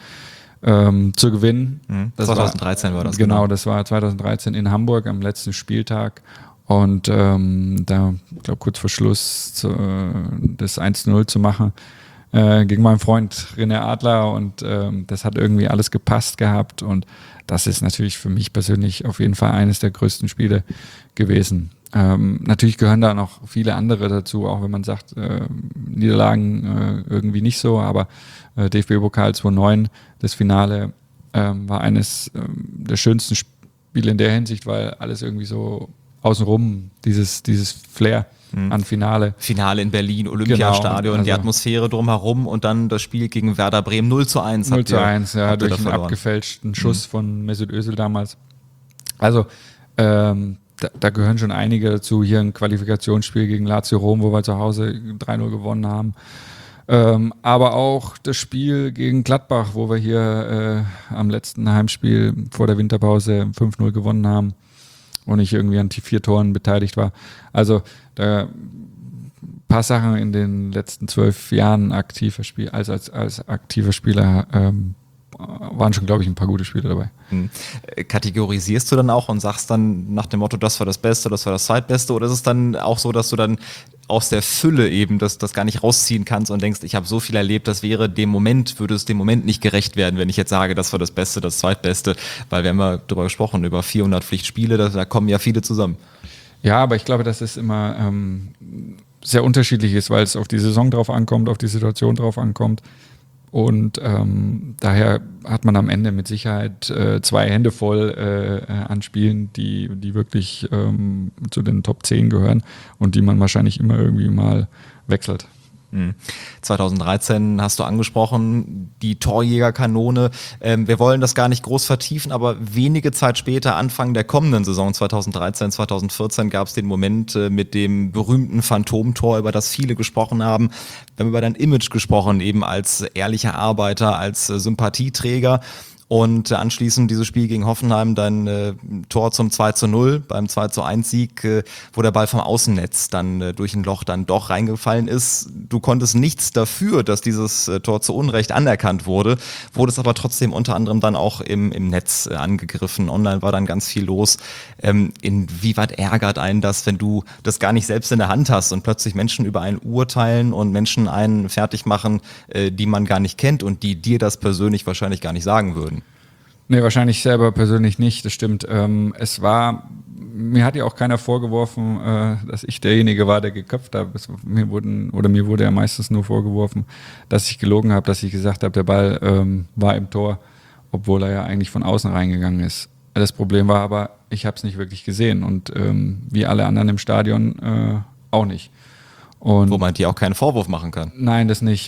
ähm, zu gewinnen. Mhm. Das zwanzig dreizehn war, war das. Genau, genau, das war zwanzig dreizehn in Hamburg am letzten Spieltag und ähm, da, ich glaube, kurz vor Schluss zu, äh, das eins zu null zu machen äh, gegen meinen Freund René Adler und ähm, das hat irgendwie alles gepasst gehabt und das ist natürlich für mich persönlich auf jeden Fall eines der größten Spiele gewesen. Ähm, natürlich gehören da noch viele andere dazu, auch wenn man sagt, äh, Niederlagen äh, irgendwie nicht so, aber äh, D F B-Pokal zweitausendneun, das Finale ähm, war eines ähm, der schönsten Spiele in der Hinsicht, weil alles irgendwie so außenrum, dieses, dieses Flair mhm. an Finale. Finale in Berlin, Olympiastadion, genau, also die Atmosphäre drumherum und dann das Spiel gegen Werder Bremen null zu eins. null zu eins, ja, durch einen verloren. abgefälschten Schuss mhm. von Mesut Özil damals. Also, ähm, Da, da gehören schon einige dazu. Hier ein Qualifikationsspiel gegen Lazio Rom, wo wir zu Hause drei null gewonnen haben. Ähm, aber auch das Spiel gegen Gladbach, wo wir hier äh, am letzten Heimspiel vor der Winterpause fünf null gewonnen haben und ich irgendwie an vier Toren beteiligt war. Also da ein paar Sachen in den letzten zwölf Jahren aktiver Spiel, als, als, als aktiver Spieler ähm, waren schon, glaube ich, ein paar gute Spiele dabei. Hm. Kategorisierst du dann auch und sagst dann nach dem Motto, das war das Beste, das war das Zweitbeste, oder ist es dann auch so, dass du dann aus der Fülle eben das, das gar nicht rausziehen kannst und denkst, ich habe so viel erlebt, das wäre dem Moment, würde es dem Moment nicht gerecht werden, wenn ich jetzt sage, das war das Beste, das Zweitbeste, weil wir haben ja darüber gesprochen, über vierhundert Pflichtspiele, da, da kommen ja viele zusammen. Ja, aber ich glaube, dass es immer ähm, sehr unterschiedlich ist, weil es auf die Saison drauf ankommt, auf die Situation drauf ankommt. Und ähm, daher hat man am Ende mit Sicherheit äh, zwei Hände voll äh, an Spielen, die, die wirklich ähm, zu den Top zehn gehören und die man wahrscheinlich immer irgendwie mal wechselt. zwanzig dreizehn hast du angesprochen, die Torjägerkanone. Ähm, wir wollen das gar nicht groß vertiefen, aber wenige Zeit später, Anfang der kommenden Saison zwanzig dreizehn, zwanzig vierzehn, gab es den Moment äh, mit dem berühmten Phantomtor, über das viele gesprochen haben. Wir haben über dein Image gesprochen, eben als ehrlicher Arbeiter, als äh, Sympathieträger. Und anschließend dieses Spiel gegen Hoffenheim, dein äh, Tor zum zwei zu null, beim zwei zu eins Sieg, äh, wo der Ball vom Außennetz dann äh, durch ein Loch dann doch reingefallen ist. Du konntest nichts dafür, dass dieses äh, Tor zu Unrecht anerkannt wurde, wurdest aber trotzdem unter anderem dann auch im, im Netz äh, angegriffen. Online war dann ganz viel los. Ähm, inwieweit ärgert einen das, wenn du das gar nicht selbst in der Hand hast und plötzlich Menschen über einen urteilen und Menschen einen fertig machen, äh, die man gar nicht kennt und die dir das persönlich wahrscheinlich gar nicht sagen würden? Nee, wahrscheinlich selber persönlich nicht, das stimmt. Ähm, es war, mir hat ja auch keiner vorgeworfen, äh, dass ich derjenige war, der geköpft hat. Es, mir wurden, oder mir wurde ja meistens nur vorgeworfen, dass ich gelogen habe, dass ich gesagt habe, der Ball ähm, war im Tor, obwohl er ja eigentlich von außen reingegangen ist. Das Problem war aber, ich habe es nicht wirklich gesehen und ähm, wie alle anderen im Stadion äh, auch nicht. Und wo man dir auch keinen Vorwurf machen kann. Nein, das nicht.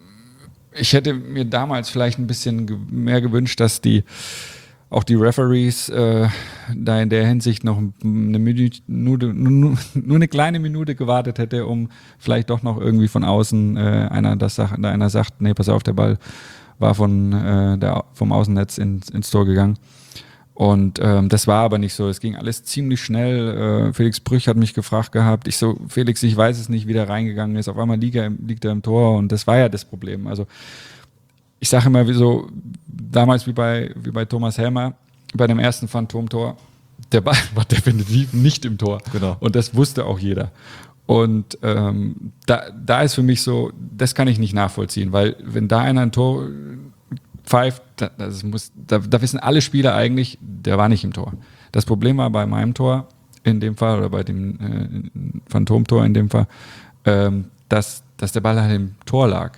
Ich hätte mir damals vielleicht ein bisschen mehr gewünscht, dass die auch die Referees äh, da in der Hinsicht noch eine Minute, nur, nur, nur eine kleine Minute gewartet hätte, um vielleicht doch noch irgendwie von außen äh, einer das sagt, einer sagt, nee, pass auf, der Ball war von äh, der, vom Außennetz ins, ins Tor gegangen. Und ähm, das war aber nicht so. Es ging alles ziemlich schnell. Äh, Felix Brüch hat mich gefragt gehabt. Ich so, Felix, ich weiß es nicht, wie der reingegangen ist. Auf einmal liegt er, liegt er im Tor und das war ja das Problem. Also ich sage immer, wie so damals wie bei, wie bei Thomas Helmer, bei dem ersten Phantomtor, der Ball war definitiv nicht im Tor. Genau. Und das wusste auch jeder. Und ähm, da, da ist für mich so, das kann ich nicht nachvollziehen, weil wenn da einer ein Tor pfeift, da, das muss, da, da wissen alle Spieler eigentlich, der war nicht im Tor. Das Problem war bei meinem Tor in dem Fall oder bei dem äh, Phantomtor in dem Fall, ähm, dass, dass der Ball halt im Tor lag.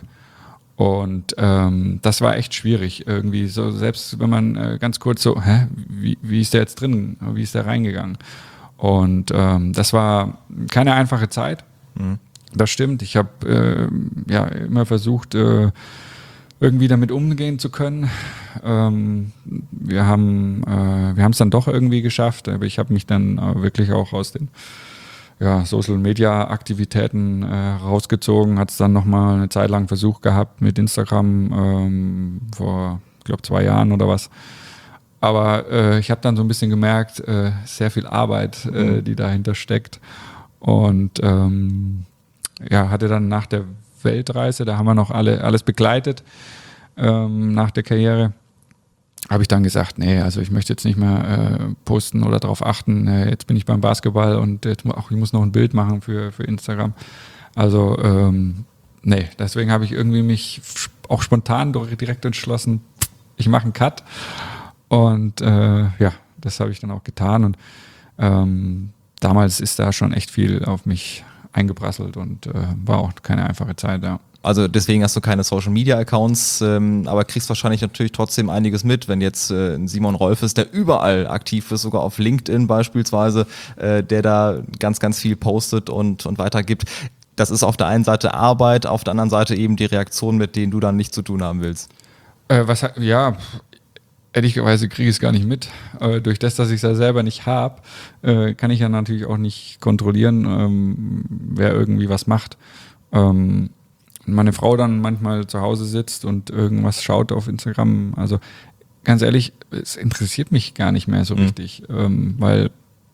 Und ähm, das war echt schwierig irgendwie, so selbst wenn man äh, ganz kurz so, hä, wie, wie ist der jetzt drin, wie ist der reingegangen? Und ähm, das war keine einfache Zeit, mhm. Das stimmt. Ich habe äh, ja immer versucht, äh, irgendwie damit umgehen zu können. Ähm, wir haben äh, wir haben es dann doch irgendwie geschafft, aber ich habe mich dann äh, wirklich auch aus den ja, Social-Media-Aktivitäten äh, rausgezogen, hat es dann nochmal eine Zeit lang Versuch gehabt mit Instagram ähm, vor, ich glaube, zwei Jahren oder was. Aber äh, ich habe dann so ein bisschen gemerkt, äh, sehr viel Arbeit, äh, Mhm. die dahinter steckt. Und ähm, ja, hatte dann nach der Weltreise, da haben wir noch alle alles begleitet ähm, nach der Karriere, habe ich dann gesagt, nee, also ich möchte jetzt nicht mehr äh, posten oder darauf achten, äh, jetzt bin ich beim Basketball und jetzt mu- auch, ich muss noch ein Bild machen für, für Instagram. Also ähm, nee, deswegen habe ich irgendwie mich f- auch spontan do- direkt entschlossen, ich mache einen Cut und äh, ja, das habe ich dann auch getan und ähm, damals ist da schon echt viel auf mich eingeprasselt und äh, war auch keine einfache Zeit, ja. Also deswegen hast du keine Social-Media-Accounts, ähm, aber kriegst wahrscheinlich natürlich trotzdem einiges mit, wenn jetzt äh, ein Simon Rolf ist, der überall aktiv ist, sogar auf LinkedIn beispielsweise, äh, der da ganz, ganz viel postet und, und weitergibt. Das ist auf der einen Seite Arbeit, auf der anderen Seite eben die Reaktion, mit denen du dann nichts zu tun haben willst. Äh, was, ha- ja, ehrlicherweise kriege ich es gar nicht mit. Äh, durch das, dass ich es ja selber nicht habe, äh, kann ich ja natürlich auch nicht kontrollieren, ähm, wer irgendwie was macht. Ähm, wenn meine Frau dann manchmal zu Hause sitzt und irgendwas schaut auf Instagram, also ganz ehrlich, es interessiert mich gar nicht mehr so Mhm. richtig, ähm, weil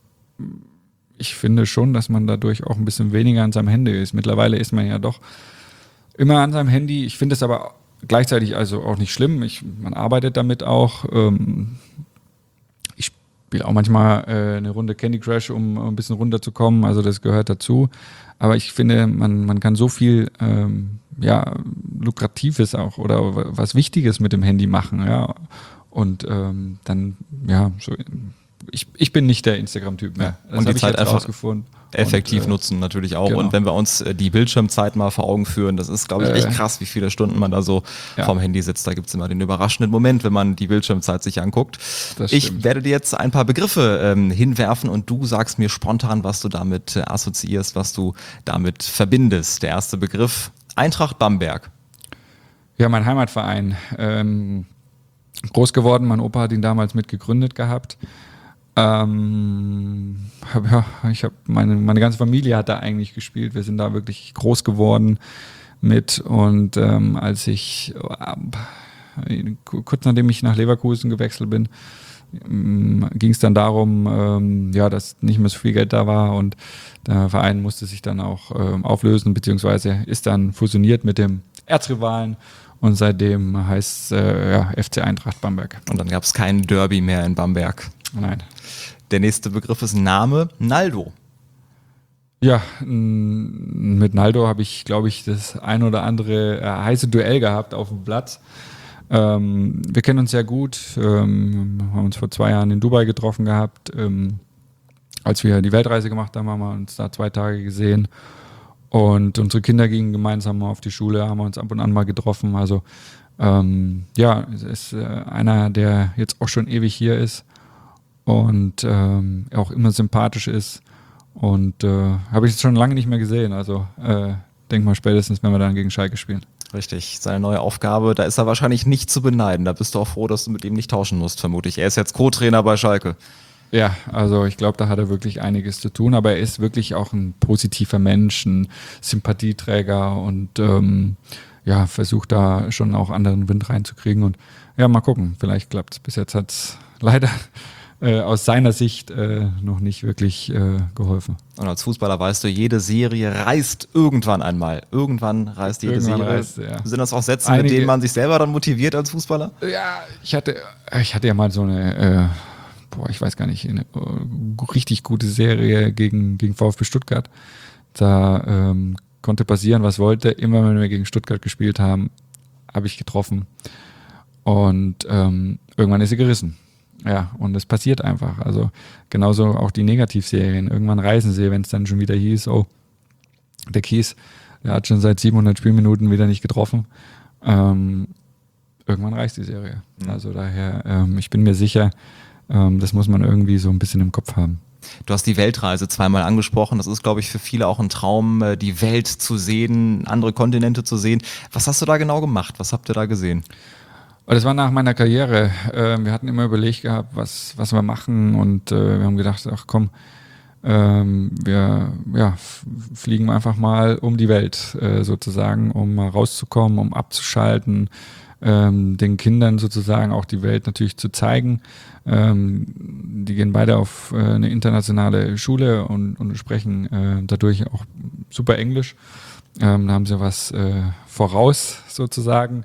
ich finde schon, dass man dadurch auch ein bisschen weniger an seinem Handy ist. Mittlerweile ist man ja doch immer an seinem Handy. Ich finde es aber gleichzeitig also auch nicht schlimm. Ich, man arbeitet damit auch. Ähm, ich spiele auch manchmal äh, eine Runde Candy Crush, um ein bisschen runterzukommen. Also das gehört dazu. Aber ich finde, man, man kann so viel ähm, ja, Lukratives auch oder was Wichtiges mit dem Handy machen. Ja. Und ähm, dann, ja, so, ich, ich bin nicht der Instagram-Typ mehr. Das Und die habe ich Zeit jetzt einfach rausgefunden. effektiv Und, äh, nutzen natürlich auch. genau. Und wenn wir uns äh, die Bildschirmzeit mal vor Augen führen, das ist, glaube ich, echt Äh, krass, wie viele Stunden man da so ja. vorm Handy sitzt. Da gibt's immer den überraschenden Moment, wenn man die Bildschirmzeit sich anguckt. Das Ich stimmt. werde dir jetzt ein paar Begriffe ähm, hinwerfen und du sagst mir spontan, was du damit äh, assoziierst, was du damit verbindest. Der erste Begriff, Eintracht Bamberg. Ja, mein Heimatverein. Ähm, groß geworden, mein Opa hat ihn damals mitgegründet gehabt. Ähm, hab, ja, ich habe meine, meine ganze Familie hat da eigentlich gespielt. Wir sind da wirklich groß geworden mit. Und ähm, als ich äh, kurz nachdem ich nach Leverkusen gewechselt bin, ähm, ging es dann darum, ähm, ja, dass nicht mehr so viel Geld da war und der Verein musste sich dann auch ähm, auflösen, beziehungsweise ist dann fusioniert mit dem Erzrivalen. Und seitdem heißt es äh, ja, F C Eintracht Bamberg. Und dann gab's kein Derby mehr in Bamberg. Nein. Der nächste Begriff ist Name, Naldo. Ja, n- mit Naldo habe ich, glaube ich, das ein oder andere äh, heiße Duell gehabt auf dem Platz. Ähm, wir kennen uns sehr gut, ähm, haben uns vor zwei Jahren in Dubai getroffen gehabt. Ähm, als wir die Weltreise gemacht haben, haben wir uns da zwei Tage gesehen. Und unsere Kinder gingen gemeinsam mal auf die Schule, haben wir uns ab und an mal getroffen. Also ähm, ja, es ist äh, einer, der jetzt auch schon ewig hier ist und ähm, auch immer sympathisch ist. Und äh, habe ich jetzt schon lange nicht mehr gesehen. Also äh, denk mal spätestens, wenn wir dann gegen Schalke spielen. Richtig, seine neue Aufgabe, da ist er wahrscheinlich nicht zu beneiden. Da bist du auch froh, dass du mit ihm nicht tauschen musst, vermute ich. Er ist jetzt Co-Trainer bei Schalke. Ja, also ich glaube, da hat er wirklich einiges zu tun, aber er ist wirklich auch ein positiver Mensch, ein Sympathieträger und ähm, ja, versucht da schon auch anderen Wind reinzukriegen und ja, mal gucken, vielleicht klappt es. Bis jetzt hat es leider äh, aus seiner Sicht äh, noch nicht wirklich äh, geholfen. Und als Fußballer weißt du, jede Serie reißt irgendwann einmal. Irgendwann reißt jede Irgendwann Serie. reißt, ja. Sind das auch Sätze, mit Einige- denen man sich selber dann motiviert als Fußballer? Ja, ich hatte, ich hatte ja mal so eine, äh, boah, ich weiß gar nicht, eine äh, richtig gute Serie gegen, gegen VfB Stuttgart. Da ähm, konnte passieren, was wollte. Immer wenn wir gegen Stuttgart gespielt haben, habe ich getroffen. Und ähm, irgendwann ist sie gerissen. Ja, und es passiert einfach. Also genauso auch die Negativserien. Irgendwann reißen sie, wenn es dann schon wieder hieß, oh, der Kies, der hat schon seit siebenhundert Spielminuten wieder nicht getroffen. Ähm, irgendwann reißt die Serie. Mhm. Also daher, ähm, ich bin mir sicher, ähm, das muss man irgendwie so ein bisschen im Kopf haben. Du hast die Weltreise zweimal angesprochen. Das ist, glaube ich, für viele auch ein Traum, die Welt zu sehen, andere Kontinente zu sehen. Was hast du da genau gemacht? Was habt ihr da gesehen? Das war nach meiner Karriere. Wir hatten immer überlegt gehabt, was, was wir machen, und wir haben gedacht, ach komm, wir ja, fliegen einfach mal um die Welt sozusagen, um mal rauszukommen, um abzuschalten, den Kindern sozusagen auch die Welt natürlich zu zeigen. Die gehen beide auf eine internationale Schule und, und sprechen dadurch auch super Englisch. Da haben sie was voraus sozusagen.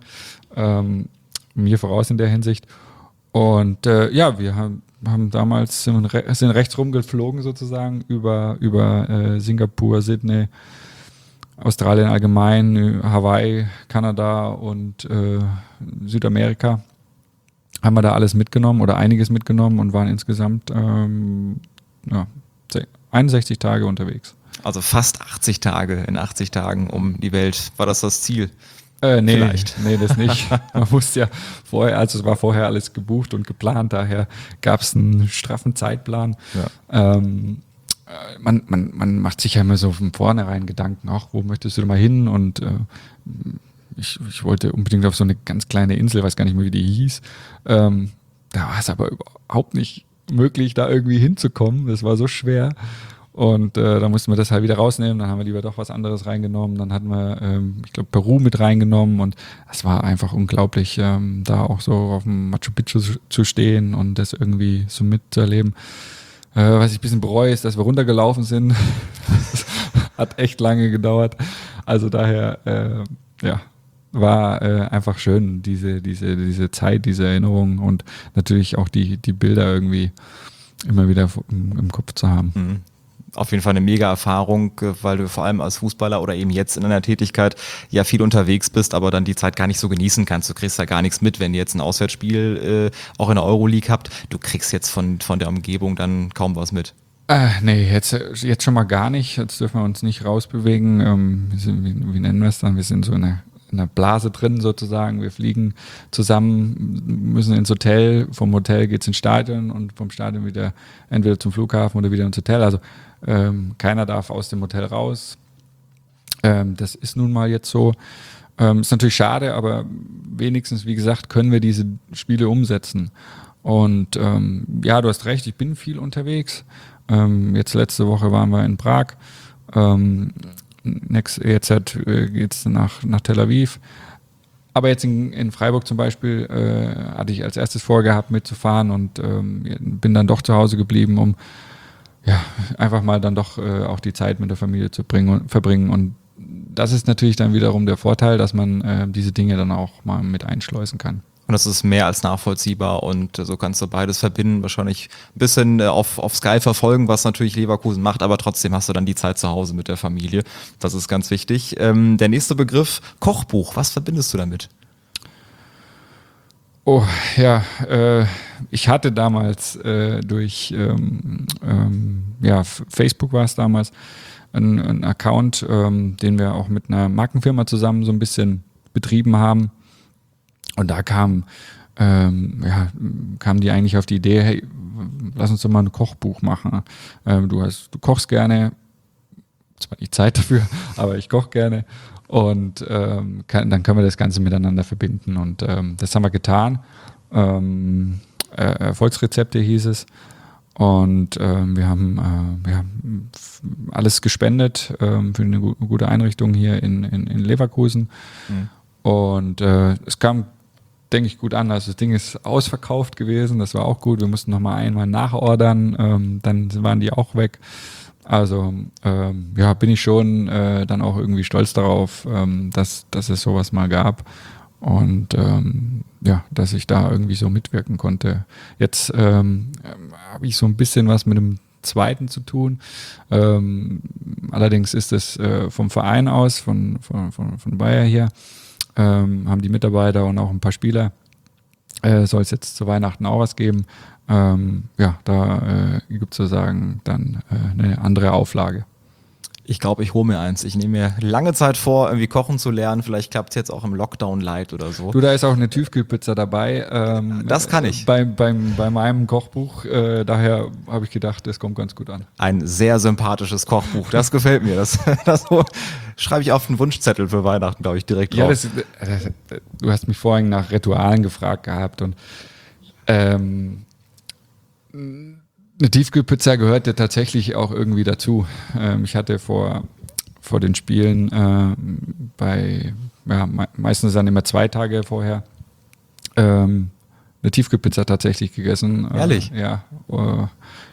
Mir voraus in der Hinsicht. Und äh, ja, wir haben, haben damals sind, re sind rechts rumgeflogen sozusagen über, über äh, Singapur, Sydney, Australien allgemein, Hawaii, Kanada und äh, Südamerika. Haben wir da alles mitgenommen oder einiges mitgenommen und waren insgesamt ähm, ja, einundsechzig Tage unterwegs. Also fast achtzig Tage, in achtzig Tagen um die Welt. War das das Ziel? Äh, nee, Vielleicht. nee, das nicht. Man wusste ja vorher, also es war vorher alles gebucht und geplant, daher gab es einen straffen Zeitplan. Ja. Ähm, man, man, man macht sich ja immer so von vornherein Gedanken, ach, wo möchtest du denn mal hin? Und äh, ich, ich wollte unbedingt auf so eine ganz kleine Insel, weiß gar nicht mehr, wie die hieß. Ähm, da war es aber überhaupt nicht möglich, da irgendwie hinzukommen. Das war so schwer. Und äh, dann mussten wir das halt wieder rausnehmen, dann haben wir lieber doch was anderes reingenommen, dann hatten wir, ähm, ich glaube, Peru mit reingenommen, und es war einfach unglaublich, ähm, da auch so auf dem Machu Picchu zu stehen und das irgendwie so mitzuerleben. Äh, was ich ein bisschen bereue, ist, dass wir runtergelaufen sind. Das hat echt lange gedauert. Also daher, äh, ja, war äh, einfach schön, diese, diese, diese Zeit, diese Erinnerung und natürlich auch die, die Bilder irgendwie immer wieder im, im Kopf zu haben. Mhm. Auf jeden Fall eine mega Erfahrung, weil du vor allem als Fußballer oder eben jetzt in deiner Tätigkeit ja viel unterwegs bist, aber dann die Zeit gar nicht so genießen kannst. Du kriegst ja gar nichts mit, wenn ihr jetzt ein Auswärtsspiel äh, auch in der Euroleague habt. Du kriegst jetzt von, von der Umgebung dann kaum was mit. Äh, nee, jetzt, jetzt schon mal gar nicht. Jetzt dürfen wir uns nicht rausbewegen. Ähm, wir sind, wie, wie nennen wir es dann? Wir sind so in einer, in einer Blase drin sozusagen. Wir fliegen zusammen, müssen ins Hotel. Vom Hotel geht's ins Stadion und vom Stadion wieder entweder zum Flughafen oder wieder ins Hotel. Also Ähm, keiner darf aus dem Hotel raus. Ähm, das ist nun mal jetzt so. Ähm, ist natürlich schade, aber wenigstens, wie gesagt, können wir diese Spiele umsetzen. Und ähm, ja, du hast recht, ich bin viel unterwegs. Ähm, jetzt letzte Woche waren wir in Prag. Ähm, next, jetzt äh, geht's nach, nach Tel Aviv. Aber jetzt in, in Freiburg zum Beispiel äh, hatte ich als erstes vorgehabt mitzufahren und ähm, bin dann doch zu Hause geblieben, um ja, einfach mal dann doch äh, auch die Zeit mit der Familie zu bringen, verbringen. Und das ist natürlich dann wiederum der Vorteil, dass man äh, diese Dinge dann auch mal mit einschleusen kann. Und das ist mehr als nachvollziehbar und äh, so kannst du beides verbinden, wahrscheinlich ein bisschen äh, auf, auf Sky verfolgen, was natürlich Leverkusen macht, aber trotzdem hast du dann die Zeit zu Hause mit der Familie. Das ist ganz wichtig. Ähm, der nächste Begriff, Kochbuch, was verbindest du damit? Oh, ja, äh, ich hatte damals äh, durch ähm, ähm, ja, Facebook war es damals, ein, ein Account, ähm, den wir auch mit einer Markenfirma zusammen so ein bisschen betrieben haben. Und da kam, ähm, ja, kamen die eigentlich auf die Idee, hey, lass uns doch mal ein Kochbuch machen. Ähm, du hast, du kochst gerne, zwar nicht Zeit dafür, aber ich koche gerne. Und ähm, kann, dann können wir das Ganze miteinander verbinden. Und ähm, das haben wir getan. Ähm, äh, Erfolgsrezepte hieß es. Und ähm, wir haben äh, ja, alles gespendet ähm, für eine gu- gute Einrichtung hier in, in, in Leverkusen. Mhm. Und äh, es kam, denke ich, gut an. Also das Ding ist ausverkauft gewesen. Das war auch gut. Wir mussten nochmal einmal nachordern. Ähm, dann waren die auch weg. Also ähm, ja, bin ich schon äh, dann auch irgendwie stolz darauf, ähm, dass, dass es sowas mal gab und ähm, ja, dass ich da irgendwie so mitwirken konnte. Jetzt ähm, habe ich so ein bisschen was mit dem zweiten zu tun. Ähm, allerdings ist es äh, vom Verein aus, von, von, von, von Bayer hier, ähm, haben die Mitarbeiter und auch ein paar Spieler, äh, soll es jetzt zu Weihnachten auch was geben. Ähm, ja, da äh, gibt es sozusagen dann äh, eine andere Auflage. Ich glaube, ich hole mir eins. Ich nehme mir lange Zeit vor, irgendwie kochen zu lernen. Vielleicht klappt es jetzt auch im Lockdown light oder so. Du, da ist auch eine Tiefkühlpizza dabei. Ähm, Das kann ich. Bei, beim, bei meinem Kochbuch. Äh, daher habe ich gedacht, das kommt ganz gut an. Ein sehr sympathisches Kochbuch. Das gefällt mir. Das, das schreibe ich auf den Wunschzettel für Weihnachten, glaube ich, direkt drauf. Ja, das, das, du hast mich vorhin nach Ritualen gefragt gehabt und ähm, eine Tiefkühlpizza gehörte tatsächlich auch irgendwie dazu. Ähm, ich hatte vor, vor den Spielen äh, bei, ja, me- meistens dann immer zwei Tage vorher ähm, eine Tiefkühlpizza tatsächlich gegessen. Äh, Ehrlich? Ja. Äh,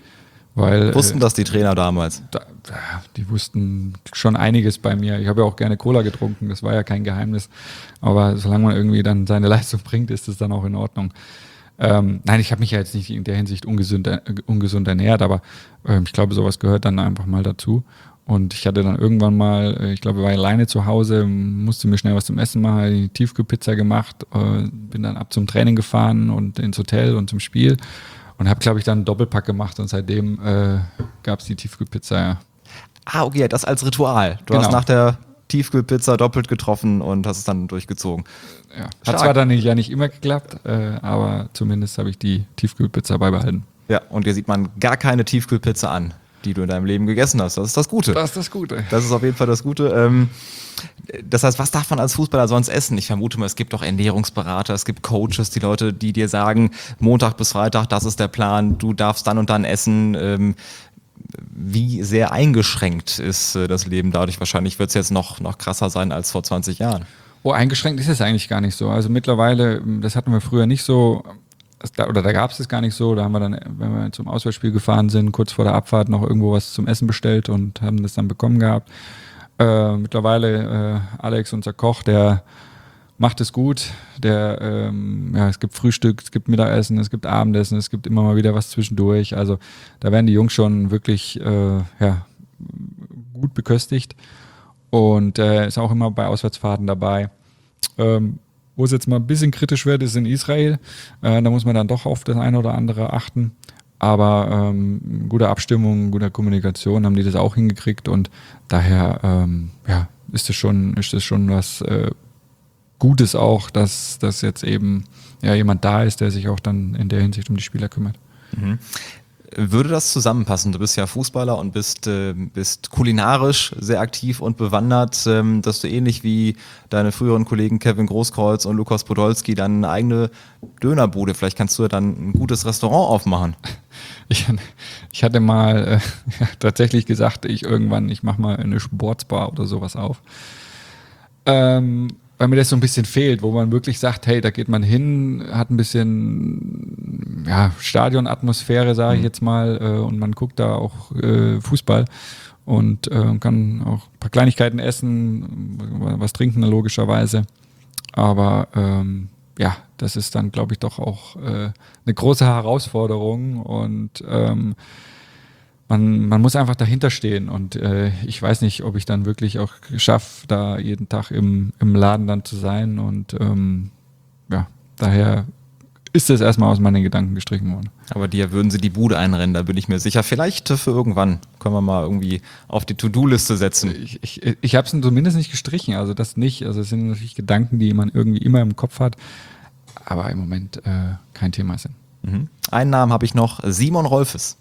weil, Wussten äh, das die Trainer damals? da, die wussten schon einiges bei mir. Ich habe ja auch gerne Cola getrunken, das war ja kein Geheimnis. Aber solange man irgendwie dann seine Leistung bringt, ist es dann auch in Ordnung. Ähm, nein, ich habe mich ja jetzt nicht in der Hinsicht ungesund, äh, ungesund ernährt, aber äh, ich glaube, sowas gehört dann einfach mal dazu. Und ich hatte dann irgendwann mal, äh, ich glaube, ich war alleine zu Hause, musste mir schnell was zum Essen machen, habe die Tiefkühlpizza gemacht, äh, bin dann ab zum Training gefahren und ins Hotel und zum Spiel und habe, glaube ich, dann einen Doppelpack gemacht und seitdem äh, gab es die Tiefkühlpizza, ja. Ah, okay, das als Ritual. Du Genau. hast nach der Tiefkühlpizza doppelt getroffen und hast es dann durchgezogen. Ja. Stark. Hat zwar dann nicht, ja nicht immer geklappt, äh, aber zumindest habe ich die Tiefkühlpizza beibehalten. Ja, und dir sieht man gar keine Tiefkühlpizza an, die du in deinem Leben gegessen hast. Das ist das Gute. Das ist das Gute. Das ist auf jeden Fall das Gute. Ähm, das heißt, was darf man als Fußballer sonst essen? Ich vermute mal, es gibt auch Ernährungsberater, es gibt Coaches, die Leute, die dir sagen, Montag bis Freitag, das ist der Plan, du darfst dann und dann essen. Ähm, wie sehr eingeschränkt ist äh, das Leben dadurch? Wahrscheinlich wird es jetzt noch, noch krasser sein als vor zwanzig Jahren. Oh, eingeschränkt ist es eigentlich gar nicht so. Also mittlerweile, das hatten wir früher nicht so, oder da gab es es gar nicht so. Da haben wir dann, wenn wir zum Auswärtsspiel gefahren sind, kurz vor der Abfahrt noch irgendwo was zum Essen bestellt und haben das dann bekommen gehabt. Äh, mittlerweile, äh, Alex, unser Koch, der macht es gut. Der, ähm, ja, es gibt Frühstück, es gibt Mittagessen, es gibt Abendessen, es gibt immer mal wieder was zwischendurch. Also da werden die Jungs schon wirklich äh, ja, gut beköstigt. Und äh, ist auch immer bei Auswärtsfahrten dabei. Ähm, wo es jetzt mal ein bisschen kritisch wird, ist in Israel. Äh, da muss man dann doch auf das eine oder andere achten. Aber ähm, gute Abstimmung, gute Kommunikation haben die das auch hingekriegt. Und daher ähm, ja, ist das schon, ist das schon was äh, Gutes auch, dass, dass jetzt eben ja, jemand da ist, der sich auch dann in der Hinsicht um die Spieler kümmert. Mhm. Würde das zusammenpassen? Du bist ja Fußballer und bist, äh, bist kulinarisch sehr aktiv und bewandert, ähm, dass du ähnlich wie deine früheren Kollegen Kevin Großkreuz und Lukas Podolski dann eine eigene Dönerbude, vielleicht kannst du ja dann ein gutes Restaurant aufmachen. Ich, ich hatte mal äh, ja, tatsächlich gesagt, ich irgendwann, ich mache mal eine Sportsbar oder sowas auf. Ähm, weil mir das so ein bisschen fehlt, wo man wirklich sagt, hey, da geht man hin, hat ein bisschen ja, Stadionatmosphäre, sage ich jetzt mal, äh, und man guckt da auch äh, Fußball und äh, kann auch ein paar Kleinigkeiten essen, was trinken logischerweise. Aber ähm, ja, das ist dann, glaube ich, doch auch äh, eine große Herausforderung und ähm, Man, man muss einfach dahinter stehen und äh, ich weiß nicht, ob ich dann wirklich auch schaffe, da jeden Tag im, im Laden dann zu sein und ähm, ja, daher ist es erstmal aus meinen Gedanken gestrichen worden. Aber dir würden sie die Bude einrennen, da bin ich mir sicher. Vielleicht für irgendwann können wir mal irgendwie auf die To-Do-Liste setzen. Ich, ich, ich habe es zumindest nicht gestrichen, also das nicht. Also es sind natürlich Gedanken, die man irgendwie immer im Kopf hat, aber im Moment äh, kein Thema sind. Mhm. Einen Namen habe ich noch, Simon Rolfes.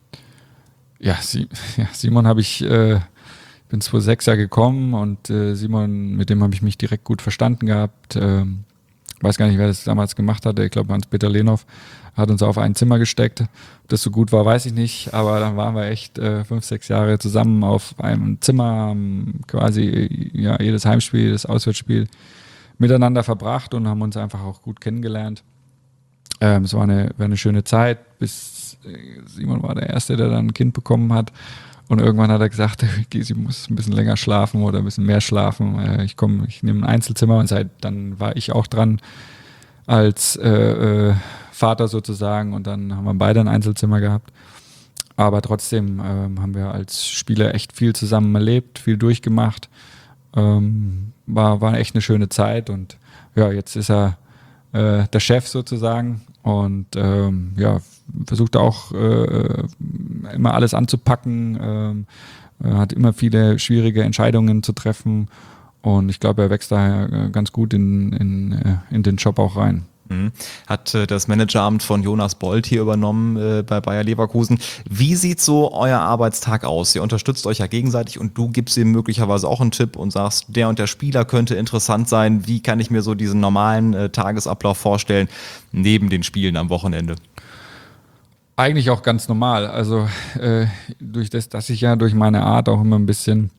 Ja, Sie, ja Simon habe ich, äh, bin zweitausendsechs ja gekommen und äh, Simon, mit dem habe ich mich direkt gut verstanden gehabt. Ähm, weiß gar nicht, wer das damals gemacht hat. Ich glaube, Hans-Peter Lehnhoff hat uns auf ein Zimmer gesteckt. Ob das so gut war, weiß ich nicht. Aber dann waren wir echt äh, fünf, sechs Jahre zusammen auf einem Zimmer, haben quasi ja, jedes Heimspiel, jedes Auswärtsspiel miteinander verbracht und haben uns einfach auch gut kennengelernt. Ähm, es war eine, war eine schöne Zeit, bis Simon war der Erste, der dann ein Kind bekommen hat. Und irgendwann hat er gesagt, sie muss ein bisschen länger schlafen oder ein bisschen mehr schlafen. Ich komme, ich nehme ein Einzelzimmer und seit dann war ich auch dran als äh, äh, Vater sozusagen und dann haben wir beide ein Einzelzimmer gehabt. Aber trotzdem ähm, haben wir als Spieler echt viel zusammen erlebt, viel durchgemacht. Ähm, war, war echt eine schöne Zeit und ja, jetzt ist er äh, der Chef sozusagen und ähm, ja, versucht auch äh, immer alles anzupacken, ähm, äh, hat immer viele schwierige Entscheidungen zu treffen und ich glaube, er wächst daher äh, ganz gut in, in, äh, in den Job auch rein. Mhm. Hat äh, das Manageramt von Jonas Bold hier übernommen äh, bei Bayer Leverkusen. Wie sieht so euer Arbeitstag aus? Ihr unterstützt euch ja gegenseitig und du gibst ihm möglicherweise auch einen Tipp und sagst, der und der Spieler könnte interessant sein. Wie kann ich mir so diesen normalen äh, Tagesablauf vorstellen, neben den Spielen am Wochenende? Eigentlich auch ganz normal. Also äh, durch das, dass ich ja durch meine Art auch immer ein bisschen,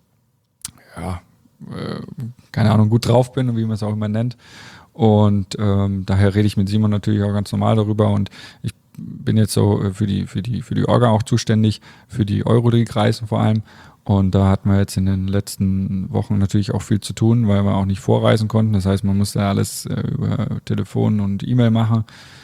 ja, äh, keine Ahnung, gut drauf bin, wie man es auch immer nennt. Und ähm, daher rede ich mit Simon natürlich auch ganz normal darüber und ich bin jetzt so für die, für die, für die Orga auch zuständig, für die Euroleague-Reisen vor allem. Und da hatten wir jetzt in den letzten Wochen natürlich auch viel zu tun, weil wir auch nicht vorreisen konnten. Das heißt, man musste alles äh, über Telefon und E-Mail machen.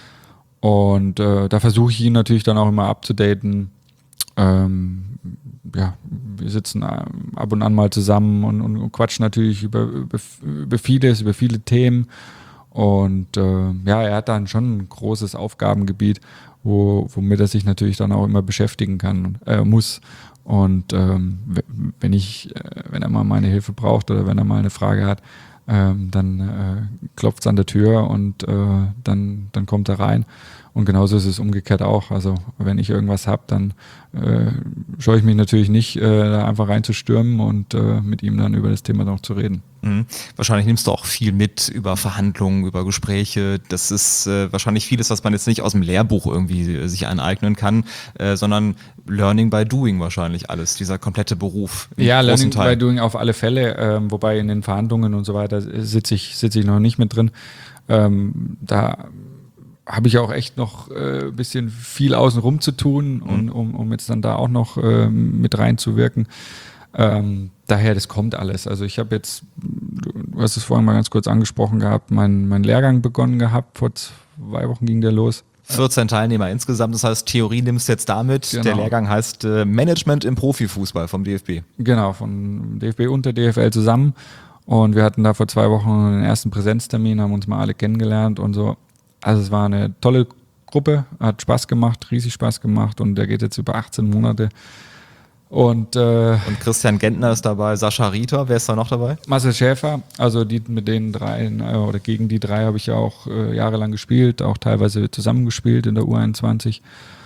Und äh, da versuche ich ihn natürlich dann auch immer abzudaten. Ähm, ja, wir sitzen ab und an mal zusammen und, und, und quatschen natürlich über, über, über vieles, über viele Themen. Und äh, ja, er hat dann schon ein großes Aufgabengebiet, wo, womit er sich natürlich dann auch immer beschäftigen kann, äh, muss. Und ähm, wenn ich, äh, wenn er mal meine Hilfe braucht oder wenn er mal eine Frage hat, ähm, dann äh, klopft es an der Tür und äh, dann, dann kommt er rein. Und genauso ist es umgekehrt auch. Also wenn ich irgendwas habe, dann äh, scheue ich mich natürlich nicht, äh, da einfach reinzustürmen und äh, mit ihm dann über das Thema noch zu reden. Mhm. Wahrscheinlich nimmst du auch viel mit über Verhandlungen, über Gespräche. Das ist äh, wahrscheinlich vieles, was man jetzt nicht aus dem Lehrbuch irgendwie äh, sich aneignen kann, äh, sondern Learning by Doing wahrscheinlich alles, dieser komplette Beruf. Ja, Learning by Doing auf alle Fälle, ähm, wobei in den Verhandlungen und so weiter sitze ich, sitze ich noch nicht mit drin. Ähm, da habe ich auch echt noch ein äh, bisschen viel außenrum zu tun, und, mhm. um, um jetzt dann da auch noch äh, mit reinzuwirken. Ähm, daher, das kommt alles. Also ich habe jetzt, du hast es vorhin mal ganz kurz angesprochen gehabt, meinen mein Lehrgang begonnen gehabt, vor zwei Wochen ging der los. vierzehn Teilnehmer insgesamt, das heißt Theorie nimmst du jetzt damit. Genau. Der Lehrgang heißt äh, Management im Profifußball vom D F B. Genau, von D F B und der D F L zusammen. Und wir hatten da vor zwei Wochen den ersten Präsenztermin, haben uns mal alle kennengelernt und so. Also es war eine tolle Gruppe, hat Spaß gemacht, riesig Spaß gemacht und der geht jetzt über achtzehn Monate. Und, äh, und Christian Gentner ist dabei, Sascha Rieter, wer ist da noch dabei? Marcel Schäfer, also die mit den drei oder gegen die drei habe ich ja auch äh, jahrelang gespielt, auch teilweise zusammengespielt in der U einundzwanzig.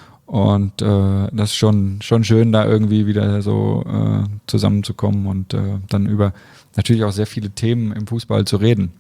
Und äh, das ist schon, schon schön, da irgendwie wieder so äh, zusammenzukommen und äh, dann über natürlich auch sehr viele Themen im Fußball zu reden.